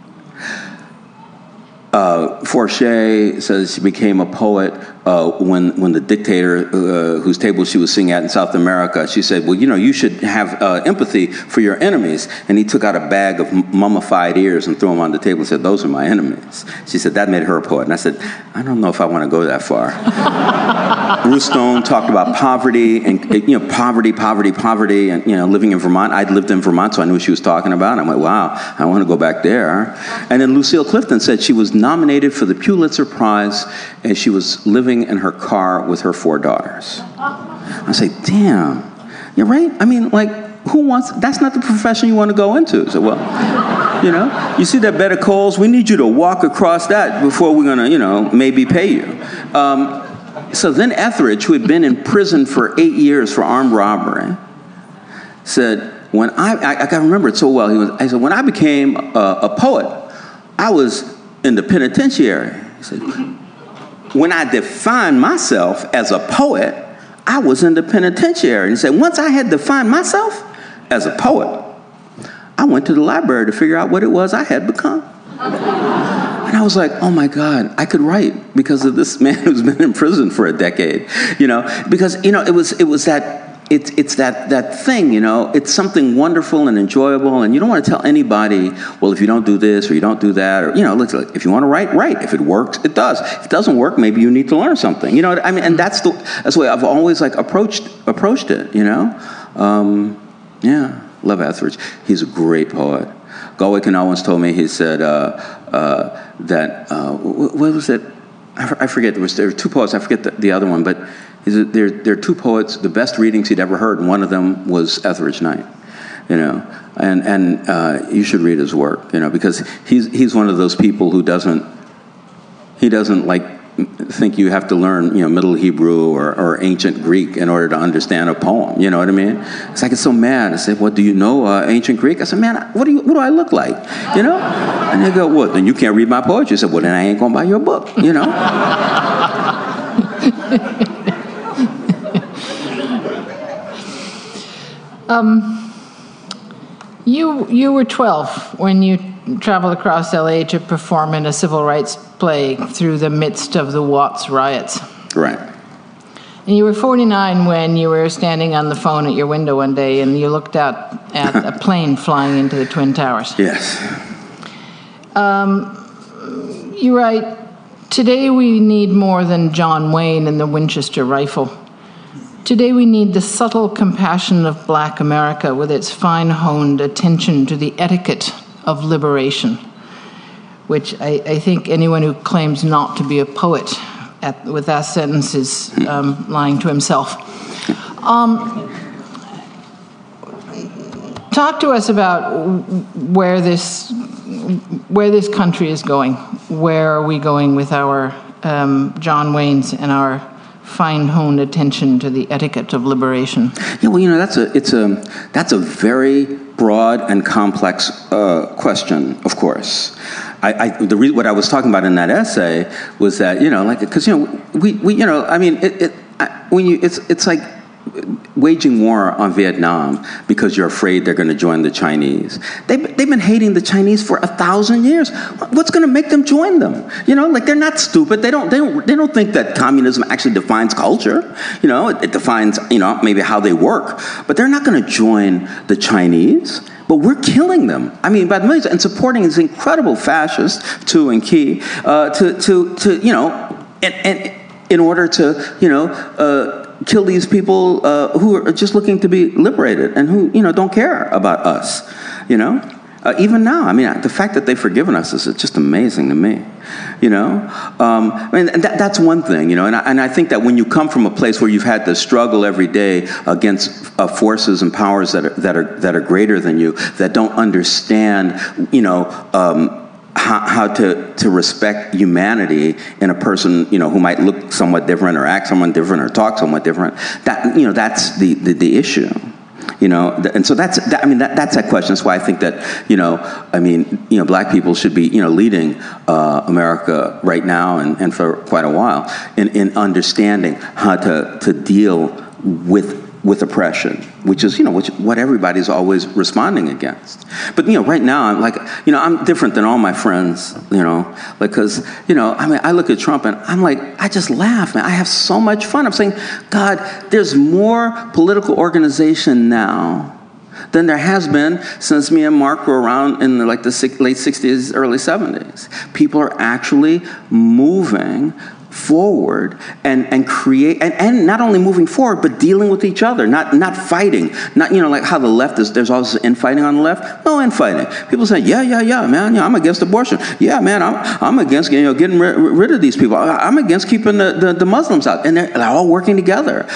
Forche says she became a poet when the dictator whose table she was sitting at in South America, she said, well, you should have empathy for your enemies. And he took out a bag of mummified ears and threw them on the table and said, those are my enemies. She said, that made her a poet. And I said, I don't know if I want to go that far. Ruth Stone talked about poverty and, poverty, and, living in Vermont. I'd lived in Vermont, so I knew what she was talking about. And I went, wow, I want to go back there. And then Lucille Clifton said she was nominated for the Pulitzer Prize, and she was living in her car with her 4 daughters. I say, damn, you're right. I mean, like, that's not the profession you want to go into. So, well, you see that bed of coals? We need you to walk across that before we're going to, maybe pay you. So then Etheridge, who had been in prison for 8 years for armed robbery, said, when I can remember it so well, I said, when I became a poet, I was in the penitentiary. He said, when I defined myself as a poet, I was in the penitentiary. And he said, once I had defined myself as a poet, I went to the library to figure out what it was I had become. And I was like, oh my God, I could write because of this man who's been in prison for a decade, because, it was that, it's that thing, it's something wonderful and enjoyable, and you don't want to tell anybody, well, if you don't do this or you don't do that, or, look, if you want to write, write. If it works, it does. If it doesn't work, maybe you need to learn something, and that's the way I've always approached it, yeah, love Etheridge. He's a great poet. Galway Kinnell once told me, he said that, what was it? I forget, there were 2 poets, I forget the other one, but there are 2 poets, the best readings he'd ever heard, and one of them was Etheridge Knight, and you should read his work, because he's one of those people who doesn't think you have to learn, Middle Hebrew or ancient Greek in order to understand a poem. You know what I mean? It's like, it's so mad. I said, "What, do you know ancient Greek?" I said, "Man, what do I look like?" And they go, "What? Then you can't read my poetry." I said, "Well, then I ain't gonna buy your book." You were 12 when you traveled across LA to perform in a civil rights play through the midst of the Watts riots. Right. And you were 49 when you were standing on the phone at your window one day and you looked out at a plane flying into the Twin Towers. Yes. You write, "Today we need more than John Wayne and the Winchester rifle. Today we need the subtle compassion of Black America with its fine-honed attention to the etiquette of liberation," which I think anyone who claims not to be a poet with that sentence is lying to himself. Talk to us about where this country is going. Where are we going with our John Waynes and our fine-honed attention to the etiquette of liberation? Yeah, well, that's a very broad and complex question, of course. What I was talking about in that essay was that, because it's like waging war on Vietnam because you're afraid they're going to join the Chinese. They've been hating the Chinese for 1,000 years. What's going to make them join them? They're not stupid. They don't think that communism actually defines culture. It defines maybe how they work, but they're not going to join the Chinese. But we're killing them. I mean, by the millions, and supporting these incredible fascists, Tu and Key, in order to kill these people who are just looking to be liberated and who, don't care about us, even now. I mean, the fact that they've forgiven us is just amazing to me, that's one thing, and I think that when you come from a place where you've had to struggle every day against forces and powers that are greater than you, that don't understand, how to respect humanity in a person, who might look somewhat different or act somewhat different or talk somewhat different, that's the issue. And so that's that question. That's why I think that, black people should be, leading America right now and for quite a while in understanding how to deal with oppression, which is, what everybody's always responding against. But, right now, I'm different than all my friends, because, I look at Trump and I'm like, I just laugh, man. I have so much fun. I'm saying, God, there's more political organization now than there has been since me and Mark were around in the late 60s, early 70s. People are actually moving forward and create and not only moving forward but dealing with each other, not fighting, not like how the left is. There's always infighting on the left. No infighting. People say yeah man, I'm against abortion. Yeah man, I'm against getting rid of these people. I'm against keeping the Muslims out, and they're all working together.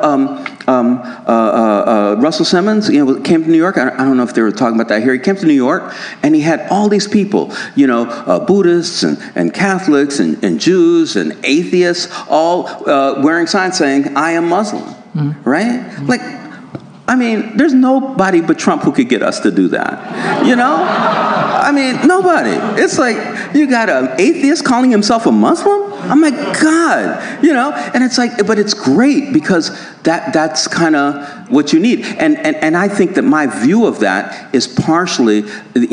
Russell Simmons, came to New York. I don't know if they were talking about that here. He came to New York and he had all these people, Buddhists and Catholics and Jews and atheists, all wearing signs saying, "I am Muslim," right? There's nobody but Trump who could get us to do that, nobody. It's like, you got an atheist calling himself a Muslim? Oh my God, and it's like, but it's great because that's kind of what you need. And I think that my view of that is partially,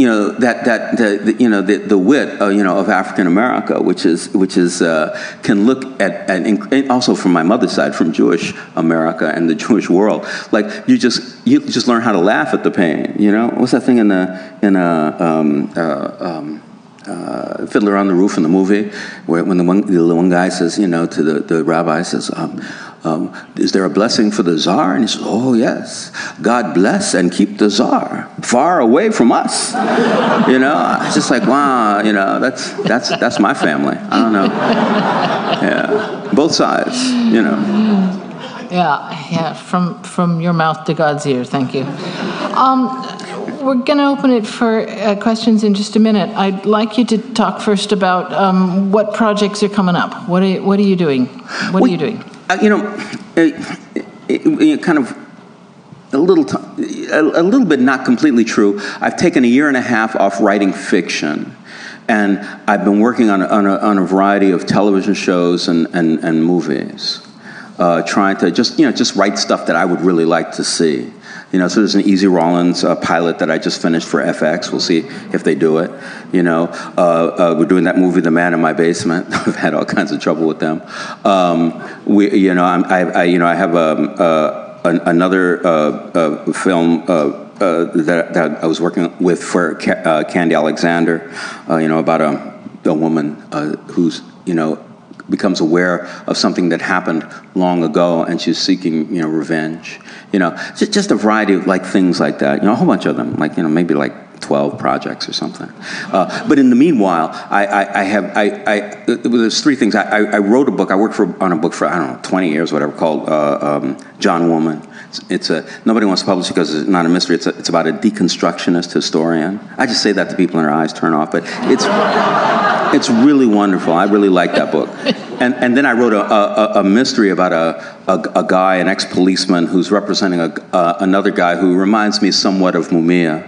the wit, of African America, which is can look at, and also from my mother's side, from Jewish America and the Jewish world, like you just learn how to laugh at the pain. What's that thing in Fiddler on the Roof in the movie, where when the one guy says, to the rabbi, says, is there a blessing for the czar? And he says, oh yes, God bless and keep the czar far away from us. It's just like, wow, that's my family. I don't know. Yeah, both sides. Yeah. From your mouth to God's ear. Thank you. We're going to open it for questions in just a minute. I'd like you to talk first about what projects are coming up. What are you doing? What are you doing? Kind of a little bit not completely true. I've taken a year and a half off writing fiction, and I've been working on a variety of television shows and movies, trying to just write stuff that I would really like to see. So there's an Easy Rawlins pilot that I just finished for FX. We'll see if they do it. We're doing that movie, The Man in My Basement. I've had all kinds of trouble with them. I have another film that I was working with for Candy Alexander. About a woman who's becomes aware of something that happened long ago, and she's seeking, revenge. Just a variety of things like that. A whole bunch of them, maybe 12 projects or something. But in the meanwhile, there's three things. I wrote a book. I worked on a book for 20 years, whatever, called John Woman. It's nobody wants to publish it because it's not a mystery. It's about a deconstructionist historian. I just say that to people and their eyes turn off, but it's really wonderful. I really like that book. And then I wrote a mystery about a guy, an ex-policeman, who's representing another guy who reminds me somewhat of Mumia.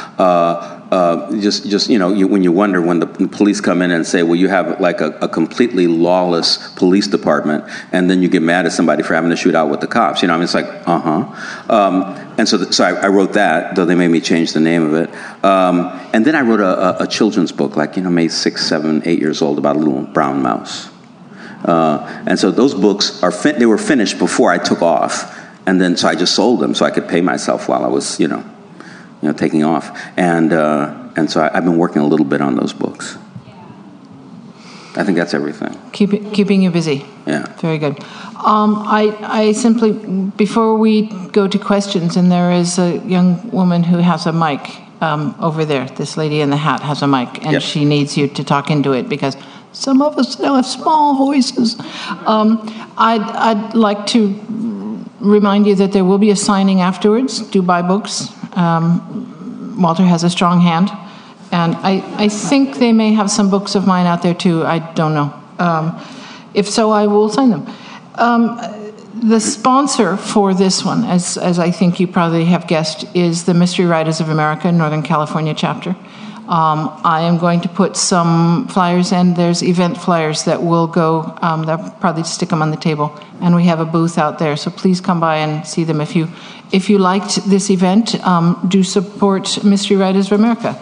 When you wonder when the police come in and say, well, you have a completely lawless police department, and then you get mad at somebody for having to shoot out with the cops. It's like, and so I wrote that, though they made me change the name of it. And then I wrote a children's book, maybe 6, 7, 8 years old, about a little brown mouse. And so those books they were finished before I took off, and then so I just sold them so I could pay myself while I was, taking off, and so I've been working a little bit on those books. I think that's everything. Keeping you busy. Yeah. Very good. I simply, before we go to questions, and there is a young woman who has a mic over there. This lady in the hat has a mic, and she needs you to talk into it because some of us still have small voices. I'd like to remind you that there will be a signing afterwards. Do buy books. Walter has a strong hand. And I think they may have some books of mine out there too. I don't know. If so, I will sign them. The sponsor for this one, as I think you probably have guessed, is the Mystery Writers of America, Northern California chapter. I am going to put some flyers, and there's event flyers that will go. They'll probably stick them on the table, and we have a booth out there. So please come by and see them if you liked this event. Do support Mystery Writers of America.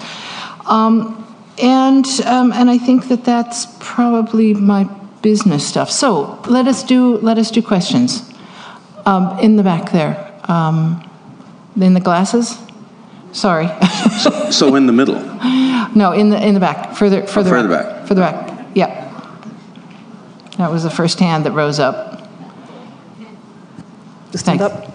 And I think that's probably my business stuff. So let us do questions. In the back there, in the glasses. Sorry. so in the middle. No, in the back, further back. Further back. Yeah. That was the first hand that rose up. Stand up.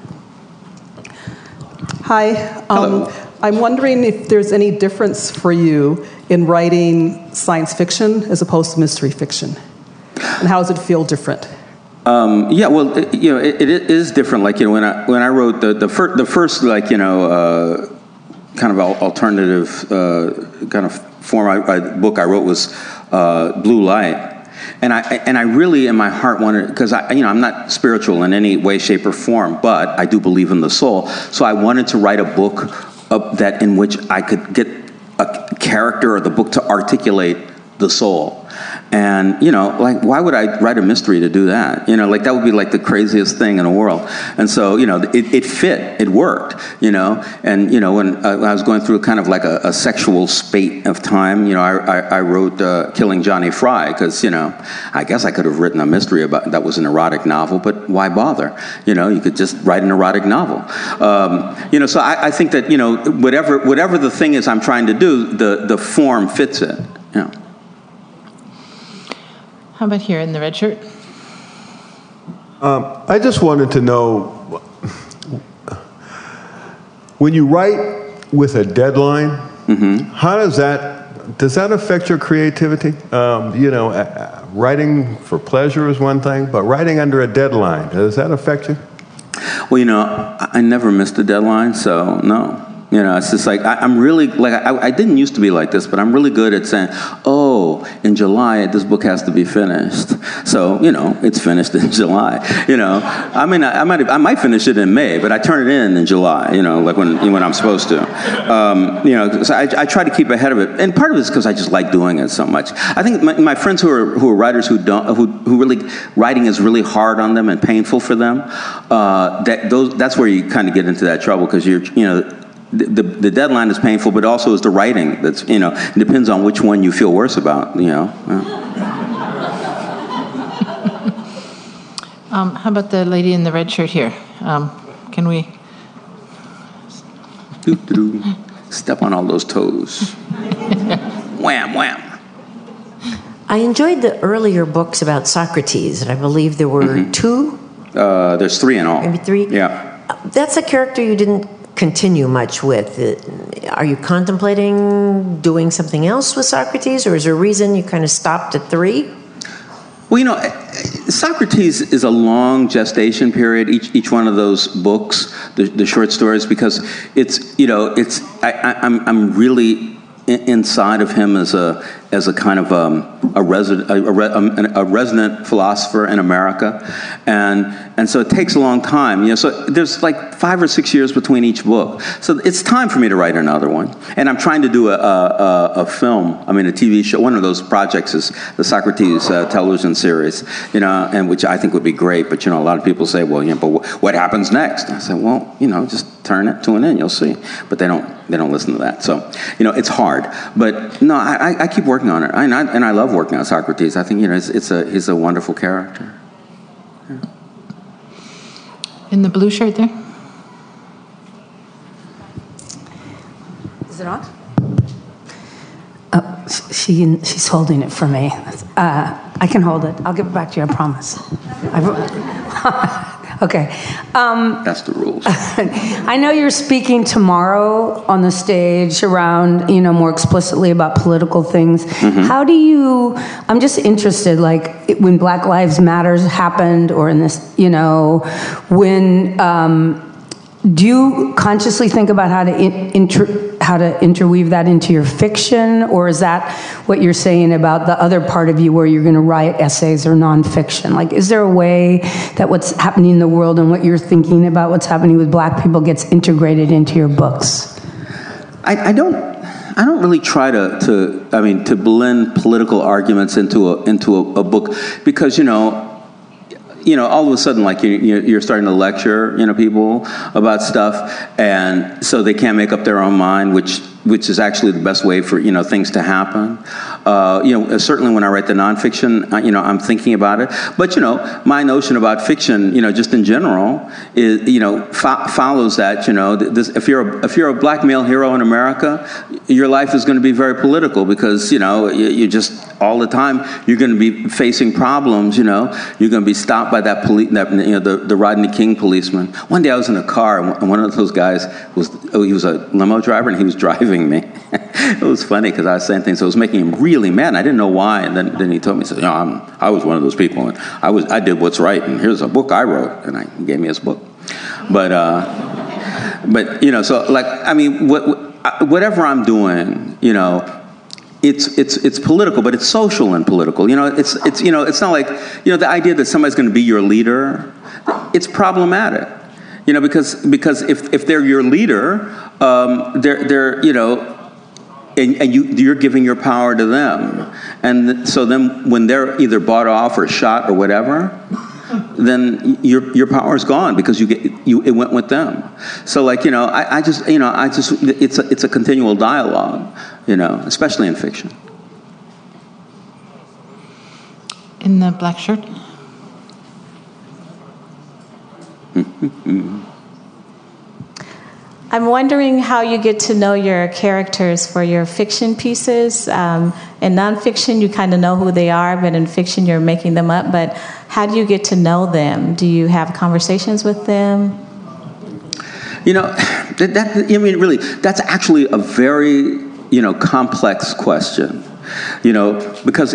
Hi. Hello. I'm wondering if there's any difference for you in writing science fiction as opposed to mystery fiction, and how does it feel different? Yeah, well, it is different. Like, when I wrote the first like, kind of alternative kind of book I wrote was Blue Light. And I really, in my heart, wanted, because I'm not spiritual in any way, shape, or form, but I do believe in the soul. So I wanted to write a book that in which I could get a character or the book to articulate the soul. And, like, why would I write a mystery to do that? Like, that would be like the craziest thing in the world. And so, it fit, it worked, and, when I was going through kind of like a sexual spate of time, I wrote Killing Johnny Fry because, I guess I could have written a mystery about that was an erotic novel, but why bother? You could just write an erotic novel. So I think that, whatever the thing is I'm trying to do, the form fits it, How about here in the red shirt? I just wanted to know, when you write with a deadline, how does that affect your creativity? Writing for pleasure is one thing, but writing under a deadline, does that affect you? Well, I never missed a deadline, so no. It's just like, I'm really, like, I didn't used to be like this, but I'm really good at saying, in July, this book has to be finished. So, it's finished in July. I mean, I might finish it in May, but I turn it in July, like when I'm supposed to. So I try to keep ahead of it. And part of it is because I just like doing it so much. I think my friends who are writers who really, writing is really hard on them and painful for them, that's where you kind of get into that trouble, because the deadline is painful, but also is the writing. That's it depends on which one you feel worse about. How about the lady in the red shirt here? Can we step on all those toes? Wham, wham. I enjoyed the earlier books about Socrates, and I believe there were two. There's three in all. Maybe three. Yeah. That's a character you didn't continue much with. Are you contemplating doing something else with Socrates, or is there a reason you kind of stopped at 3? Well, Socrates is a long gestation period. Each one of those books, the short stories, because I'm really inside of him as a kind of a resident philosopher in America, and so it takes a long time. So there's like 5 or 6 years between each book. So it's time for me to write another one. And I'm trying to do a film. a TV show. One of those projects is the Socrates television series. And which I think would be great. But a lot of people say, well, but what happens next? I said, well, just tune in. You'll see. But they don't listen to that. So it's hard. But no, I keep working on it. And I love working on Socrates. I think he's a wonderful character. Yeah. in the blue shirt there? Is it on? She's holding it for me. I can hold it. I'll give it back to you, I promise. Okay. That's the rules. I know you're speaking tomorrow on the stage around, more explicitly about political things. Mm-hmm. How do you, I'm just interested, like, when Black Lives Matters happened, or in this, when, do you consciously think about how to interweave that into your fiction, or is that what you're saying about the other part of you where you're going to write essays or nonfiction? Like, is there a way that what's happening in the world and what you're thinking about what's happening with Black people gets integrated into your books? I don't really try to blend political arguments into a book, because all of a sudden, like you're starting to lecture, people about stuff, and so they can't make up their own mind, which is actually the best way for things to happen. Certainly when I write the nonfiction, I'm thinking about it. But my notion about fiction, just in general, is follows that if you're a Black male hero in America, your life is going to be very political, because you just all the time you're going to be facing problems. You're going to be stopped by the Rodney King policeman. One day I was in a car, and one of those guys he was a limo driver, and he was driving me. It was funny because I was saying things that was making him really mad, and I didn't know why. And then he told me, he said, I was one of those people, and I did what's right, and here's a book I wrote, and he gave me his book. But so whatever I'm doing, it's political, but it's social and political. It's not like the idea that somebody's going to be your leader. It's problematic. Because if they're your leader, they're and you're giving your power to them, and so then when they're either bought off or shot or whatever, then your power is gone, because it went with them. So it's a continual dialogue, especially in fiction. In the black shirt. I'm wondering how you get to know your characters for your fiction pieces. In nonfiction, you kind of know who they are, but in fiction, you're making them up. But how do you get to know them? Do you have conversations with them? Really, that's actually a very, complex question. Because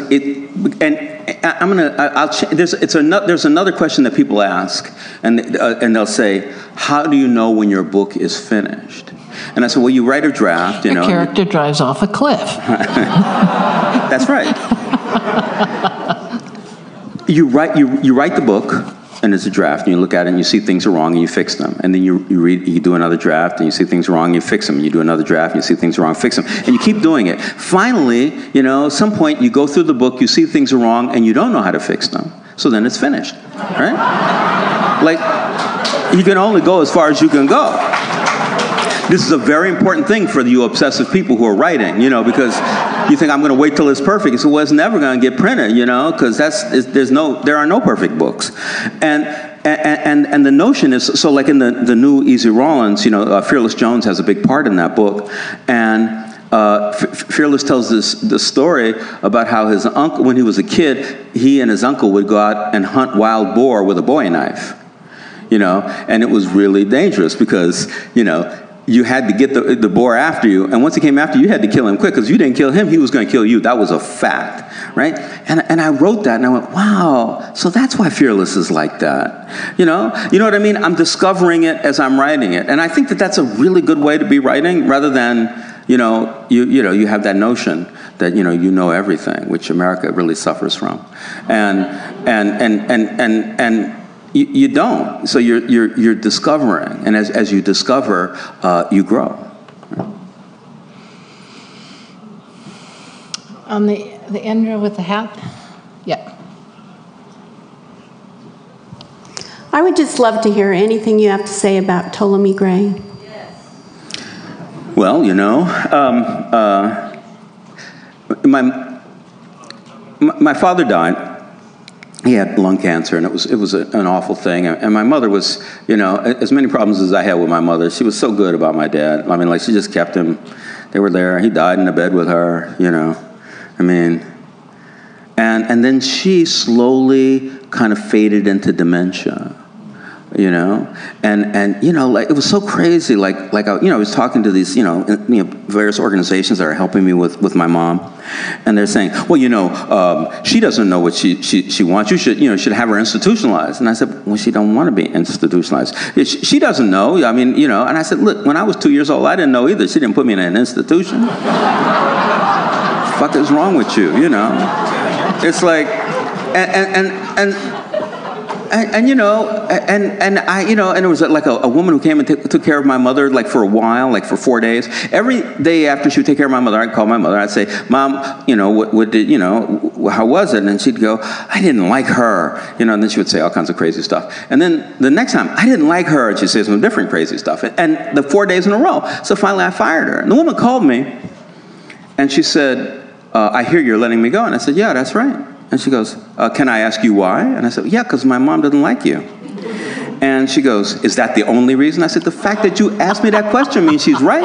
there's another question that people ask, and they'll say, how do you know when your book is finished? And I said, well, you write a draft, Your character drives off a cliff. That's right. You write the book, and it's a draft, and you look at it and you see things are wrong and you fix them. And then you do another draft and you see things are wrong and you fix them. And you do another draft and you see things are wrong, fix them. And you keep doing it. Finally, at some point you go through the book, you see things are wrong and you don't know how to fix them. So then it's finished, right? Like, you can only go as far as you can go. This is a very important thing for you obsessive people who are writing, because you think, I'm going to wait till it's perfect. So, well, it's never going to get printed, because there are no perfect books. And the notion is, so like in the new Easy Rawlins, Fearless Jones has a big part in that book. And Fearless tells the story about how his uncle, when he was a kid, he and his uncle would go out and hunt wild boar with a Bowie knife, and it was really dangerous because, you had to get the boar after you, and once he came after you, you had to kill him quick, because if you didn't kill him, he was going to kill you. That was a fact, right? And I wrote that, and I went, wow, so that's why Fearless is like that. You know what I mean? I'm discovering it as I'm writing it, and I think that that's a really good way to be writing, rather than you have that notion that you know everything, which America really suffers from, and you don't. So you're discovering, and as you discover, you grow. On the end row with the hat, yeah. I would just love to hear anything you have to say about Ptolemy Gray. Well, my father died. He had lung cancer, and it was an awful thing. And my mother was, as many problems as I had with my mother, she was so good about my dad. I mean, like, she just kept him. They were there. He died in the bed with her, I mean, and then she slowly kind of faded into dementia. You know, and you know, like it was so crazy. Like I was talking to these, various organizations that are helping me with my mom, and they're saying, well, she doesn't know what she wants. You should have her institutionalized. And I said, well, she don't want to be institutionalized. She doesn't know. I mean, and I said, look, when I was 2 years old, I didn't know either. She didn't put me in an institution. Fuck is wrong with you? It's like, and I, and it was like a woman who came and took care of my mother, like for a while, like for 4 days. Every day after she would take care of my mother, I'd call my mother. I'd say, Mom, what did, how was it? And she'd go, I didn't like her, and then she would say all kinds of crazy stuff. And then the next time, I didn't like her, and she'd say some different crazy stuff. And the 4 days in a row. So finally I fired her. And the woman called me, and she said, I hear you're letting me go. And I said, yeah, that's right. And she goes, can I ask you why? And I said, yeah, because my mom doesn't like you. And she goes, is that the only reason? I said, the fact that you asked me that question means she's right.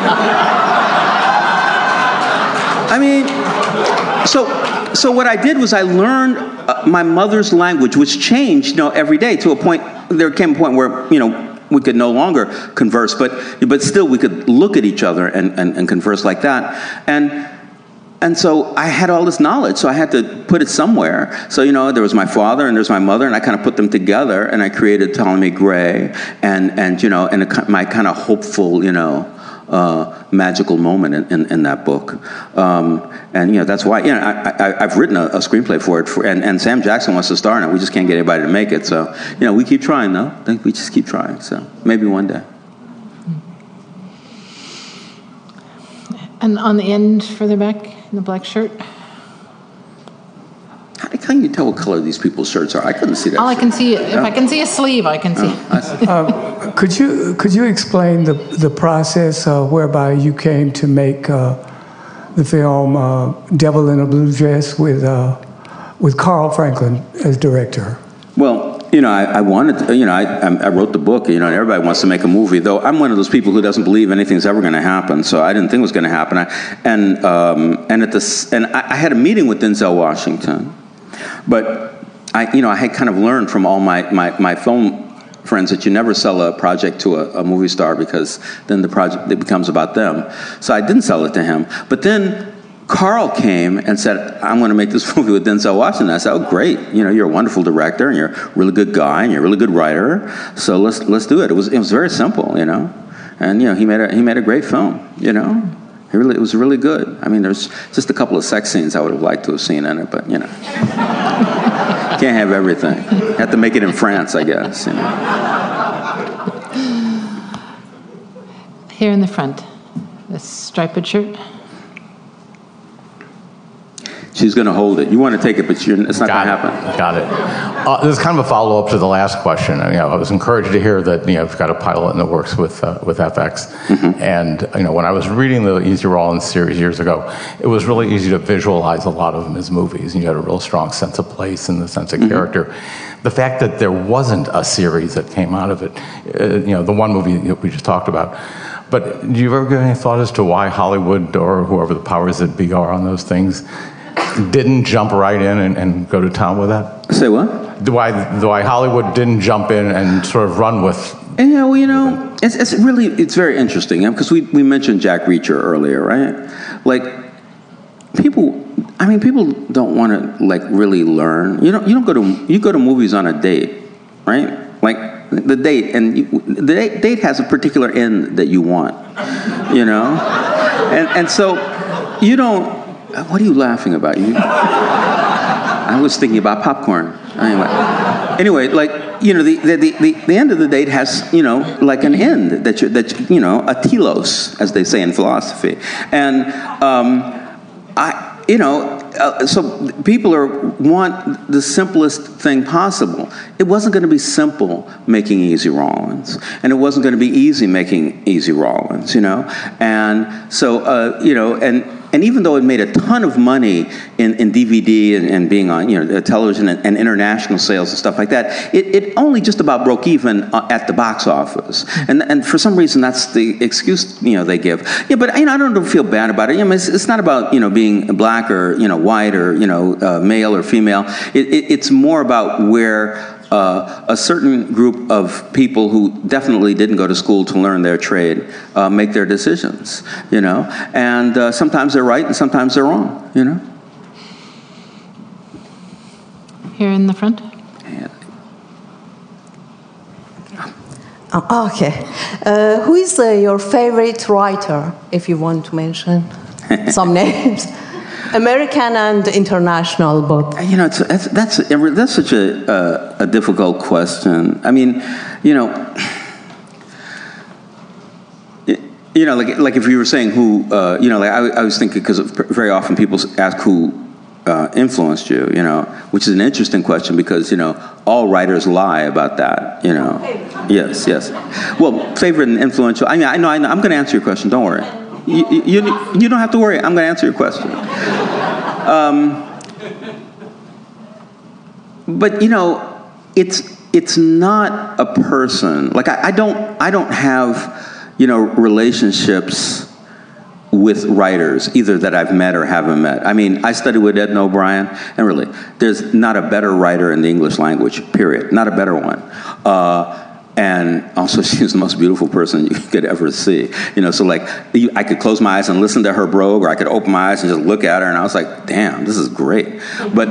I mean, so what I did was I learned my mother's language, which changed, every day to a point. There came a point where, we could no longer converse, but still we could look at each other and converse like that. And so I had all this knowledge, so I had to put it somewhere. So, there was my father and there's my mother, and I kind of put them together, and I created Ptolemy Gray and my kind of hopeful, magical moment in that book. And that's why, I've written a screenplay for it, and Sam Jackson wants to star in it. We just can't get anybody to make it. So, we keep trying, though. I think we just keep trying. So maybe one day. And on the end, further back, in the black shirt. How can you tell what color these people's shirts are? I couldn't see that. All I can see, if I can see a sleeve, I can see. Could you explain the process whereby you came to make the film Devil in a Blue Dress with Carl Franklin as director? Well, I wanted to, I wrote the book, and everybody wants to make a movie, though I'm one of those people who doesn't believe anything's ever going to happen, so I didn't think it was going to happen. I had a meeting with Denzel Washington, but I had kind of learned from all my film friends that you never sell a project to a movie star, because then the project, it becomes about them. So I didn't sell it to him. But then Carl came and said, I'm going to make this movie with Denzel Washington. I said, oh, great. You're a wonderful director, and you're a really good guy, and you're a really good writer. So let's do it. It was very simple, And, he made a great film, It was really good. I mean, there's just a couple of sex scenes I would have liked to have seen in it, but, Can't have everything. Have to make it in France, I guess, Here in the front, this striped shirt. She's going to hold it. You want to take it, but it's not going to happen. Got it. This is kind of a follow-up to the last question. I was encouraged to hear that you've got a pilot in the works with FX. Mm-hmm. And when I was reading the Easy Rawlins series years ago, it was really easy to visualize a lot of them as movies. And you had a real strong sense of place and the sense of character. The fact that there wasn't a series that came out of it, the one movie we just talked about. But do you ever give any thought as to why Hollywood or whoever the powers that be are on those things didn't jump right in and go to town with that? Say what? Why Hollywood didn't jump in and sort of run with? It's very interesting, because we mentioned Jack Reacher earlier, right? Like, people don't want to really learn. You go to movies on a date, right? Like the date, and the date has a particular end that you want, and so you don't. What are you laughing about? I was thinking about popcorn. Anyway, the end of the date has like an end that a telos, as they say in philosophy, and so people want the simplest thing possible. It wasn't going to be simple making Easy Rawlins, and it wasn't going to be easy making Easy Rawlins, and so and even though it made a ton of money in DVD and being on television and international sales and stuff like that, it only just about broke even at the box office. And for some reason that's the excuse they give. Yeah, but I don't feel bad about it. It's not about being black or white or male or female. It's more about where a certain group of people who definitely didn't go to school to learn their trade make their decisions, and sometimes they're right and sometimes they're wrong, Here in the front. Okay. Who is your favorite writer, if you want to mention some names? American and international both. That's such a difficult question. I mean, like if you were saying who, I was thinking, because very often people ask who influenced you, which is an interesting question because all writers lie about that, Yes. Well, favorite and influential. I know. I'm going to answer your question. Don't worry. You don't have to worry. I'm going to answer your question. But it's not a person. Like I don't have relationships with writers either that I've met or haven't met. I mean, I studied with Edna O'Brien, and really, there's not a better writer in the English language. Period. Not a better one. And also, she was the most beautiful person you could ever see. So like, I could close my eyes and listen to her brogue, or I could open my eyes and just look at her, and I was like, damn, this is great. But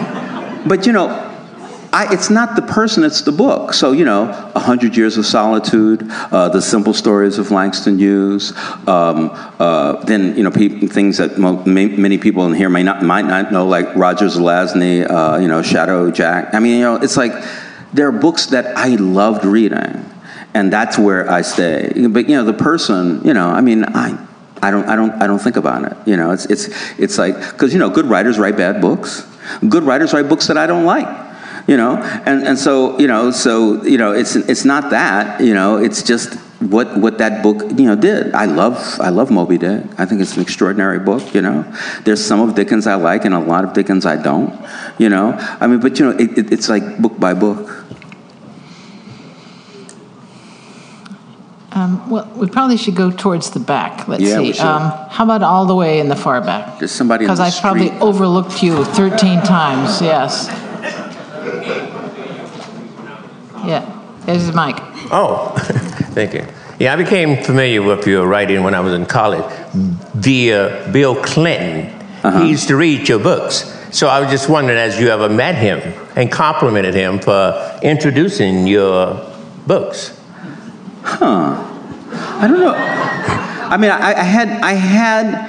it's not the person, it's the book. So, 100 Years of Solitude, The Simple Stories of Langston Hughes, then, things that many people in here might not know, like Roger Zelazny, Shadow Jack. I mean, it's like, there are books that I loved reading, and that's where I stay. But the person, I mean, I don't think about it. It's like, because good writers write bad books. Good writers write books that I don't like. And so it's not that. It's just what that book did. I love Moby Dick. I think it's an extraordinary book. There's some of Dickens I like and a lot of Dickens I don't. I mean, but it's like book by book. Well, we probably should go towards the back. Let's see. We should. How about all the way in the far back? There's somebody in the Because I probably overlooked you 13 times. Yes. Yeah. There's his mic. Oh, thank you. Yeah, I became familiar with your writing when I was in college via Bill Clinton. He used to read your books. So I was just wondering, as you ever met him and complimented him for introducing your books. I don't know. I mean, I had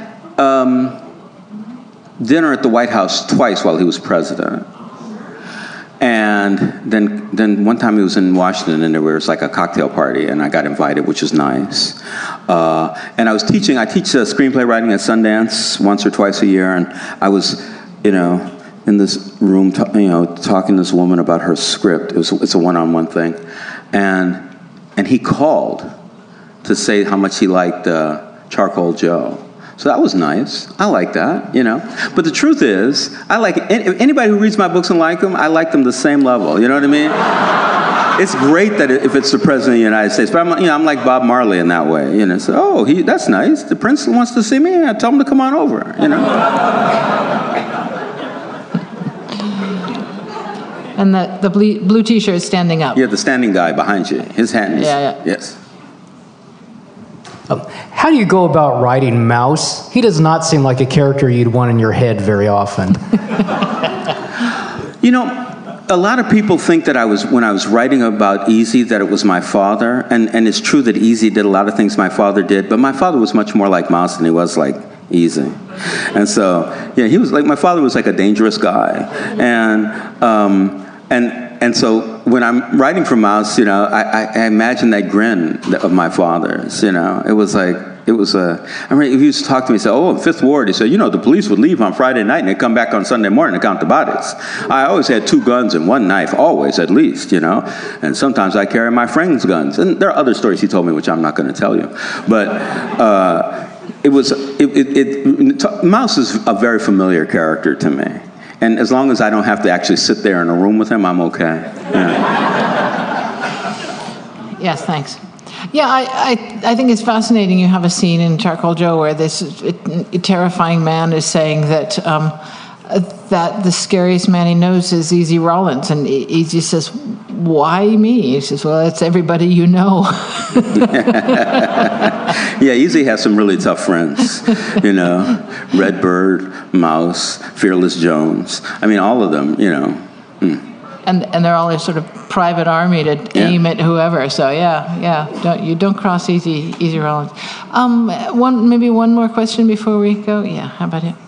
dinner at the White House twice while he was president. And then one time he was in Washington, and there was like a cocktail party, and I got invited, which was nice. And I teach screenplay writing at Sundance once or twice a year, and I was, in this room, talking to this woman about her script. It's a one-on-one thing, and he called to say how much he liked Charcoal Joe. So that was nice. I like that, But the truth is, I like anybody who reads my books and like them, I like them the same level. You know what I mean? It's great that if it's the President of the United States, but I'm like Bob Marley in that way. So, that's nice. The Prince wants to see me. I tell him to come on over. And the blue T-shirt standing up. Yeah, the standing guy behind you. His hand is... Yeah. Yes. How do you go about writing Mouse? He does not seem like a character you'd want in your head very often. A lot of people think that when I was writing about Easy, that it was my father. And it's true that Easy did a lot of things my father did, but my father was much more like Mouse than he was like Easy. And so, he was like, my father was like a dangerous guy. And so when I'm writing for Mouse, I imagine that grin of my father's, I mean, if he used to talk to me, he said, in Fifth Ward, he said, the police would leave on Friday night and they'd come back on Sunday morning to count the bodies. I always had 2 guns and 1 knife, always, at least, and sometimes I carry my friend's guns. And there are other stories he told me, which I'm not going to tell you. But Mouse is a very familiar character to me. And as long as I don't have to actually sit there in a room with him, I'm okay. Yeah. Yes, thanks. Yeah, I think it's fascinating. You have a scene in Charcoal Joe where this terrifying man is saying that that the scariest man he knows is Easy Rollins, and Easy says, "Why me?" He says, "Well, it's everybody you know." Yeah, Easy has some really tough friends. You know, Redbird, Mouse, Fearless Jones. I mean, all of them. You know. And they're all a sort of private army to aim at whoever. So you don't cross Easy Rollins. Maybe one more question before we go. Yeah, how about it?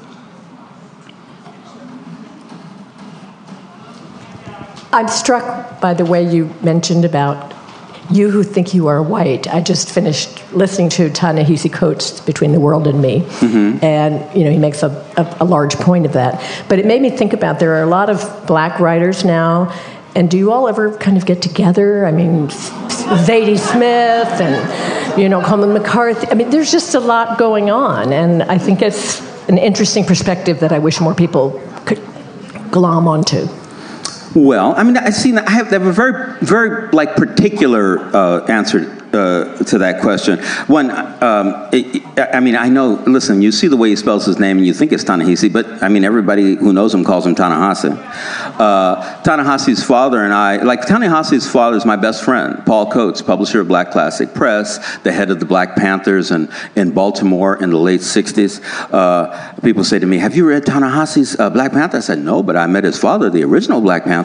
I'm struck by the way you mentioned about you who think you are white. I just finished listening to Ta-Nehisi Coates' Between the World and Me, and he makes a large point of that. But it made me think about there are a lot of black writers now, and do you all ever kind of get together? I mean, Zadie Smith and Cormac McCarthy. I mean, there's just a lot going on, and I think it's an interesting perspective that I wish more people could glom onto. Well, I mean, I have a very, very particular answer to that question. One, I know. Listen, you see the way he spells his name, and you think it's Ta-Nehisi, but I mean, everybody who knows him calls him Ta-Nehisi. Ta-Nehisi's father and Ta-Nehisi's father is my best friend, Paul Coates, publisher of Black Classic Press, the head of the Black Panthers in Baltimore in the late '60s. People say to me, "Have you read Ta-Nehisi's Black Panther?" I said, "No, but I met his father, the original Black Panther."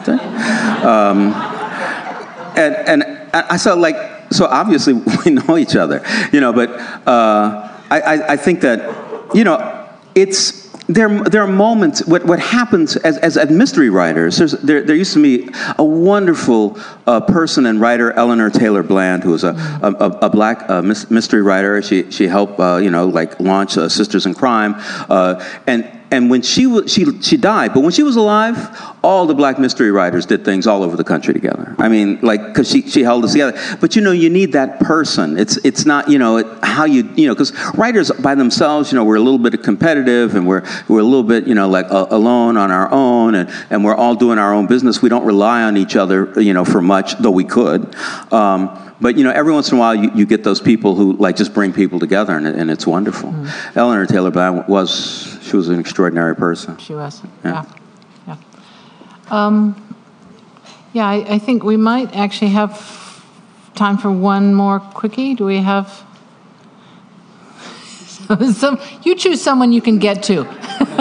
And I said, so obviously we know each other, but I think that, there are moments, what happens as mystery writers, there used to be a wonderful person and writer, Eleanor Taylor Bland, who was a black mystery writer. She helped, launch Sisters in Crime, and when she died, but when she was alive, all the black mystery writers did things all over the country together. I mean, because she held us together. But you need that person. It's not how because writers by themselves, we're a little bit competitive, and we're a little bit alone on our own, and we're all doing our own business. We don't rely on each other for much, though we could. But every once in a while, you get those people who just bring people together, and it's wonderful. Eleanor Taylor Bland was an extraordinary person. She was. Yeah. I think we might actually have time for one more quickie. Do we have? You choose someone you can get to.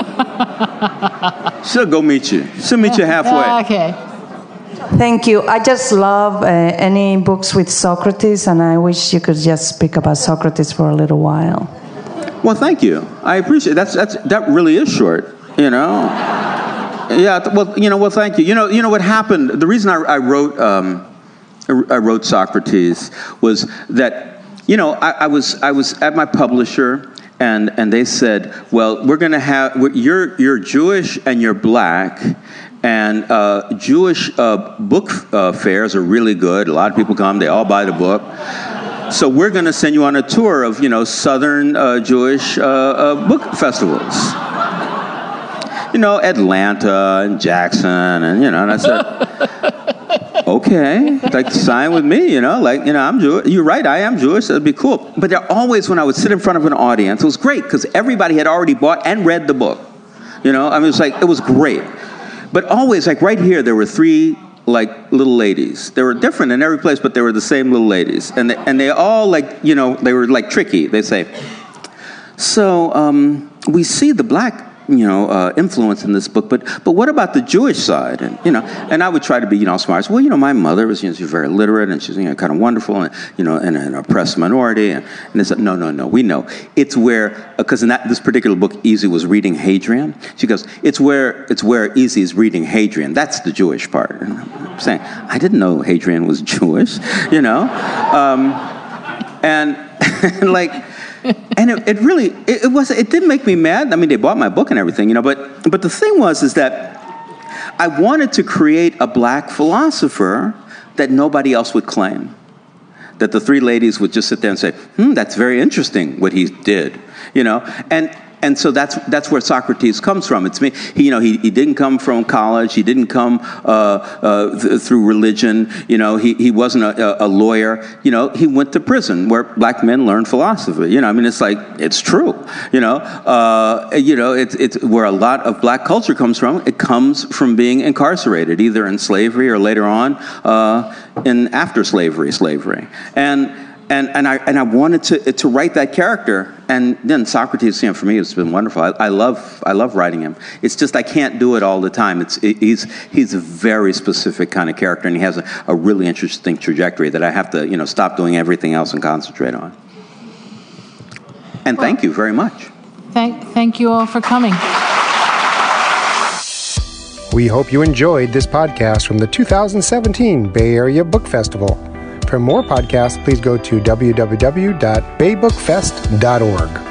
She'll go meet you. She'll meet you halfway. Okay. Thank you. I just love any books with Socrates, and I wish you could just speak about Socrates for a little while. Well, thank you. I appreciate it. That really is short, Yeah. Well, thank you. You know what happened. The reason I wrote Socrates was that I was at my publisher, and they said, well, we're going to have you're Jewish and you're black. And Jewish book fairs are really good. A lot of people come. They all buy the book. So we're going to send you on a tour of, Southern Jewish book festivals. Atlanta and Jackson, and and I said, okay, sign with me, I'm Jewish. You're right, I am Jewish. That'd be cool. But always, when I would sit in front of an audience, it was great because everybody had already bought and read the book. It was great. But always, right here, there were three little ladies. They were different in every place, but they were the same little ladies, and they all they were tricky. They say, so we see the black influence in this book, but what about the Jewish side? And and I would try to be smart. Well, my mother was she's very literate, and she's kind of wonderful, and and an oppressed minority, and they said, no, we know it's where, because in this particular book, Easy was reading Hadrian. She goes, it's where Easy is reading Hadrian. That's the Jewish part. And I'm saying, I didn't know Hadrian was Jewish, and and it didn't make me mad. I mean, they bought my book and everything, but the thing is that I wanted to create a black philosopher that nobody else would claim. that the three ladies would just sit there and say, that's very interesting what he did, And so that's where Socrates comes from. It's me. He didn't come from college. He didn't come through religion. He wasn't a lawyer. He went to prison where black men learned philosophy. It's like, it's true. It's where a lot of black culture comes from. It comes from being incarcerated, either in slavery or later on in after slavery. And I wanted to write that character, and then Socrates, for me, it's been wonderful. I love writing him. It's just I can't do it all the time. He's a very specific kind of character, and he has a really interesting trajectory that I have to stop doing everything else and concentrate on. And thank you very much. Thank you all for coming. We hope you enjoyed this podcast from the 2017 Bay Area Book Festival. For more podcasts, please go to www.baybookfest.org.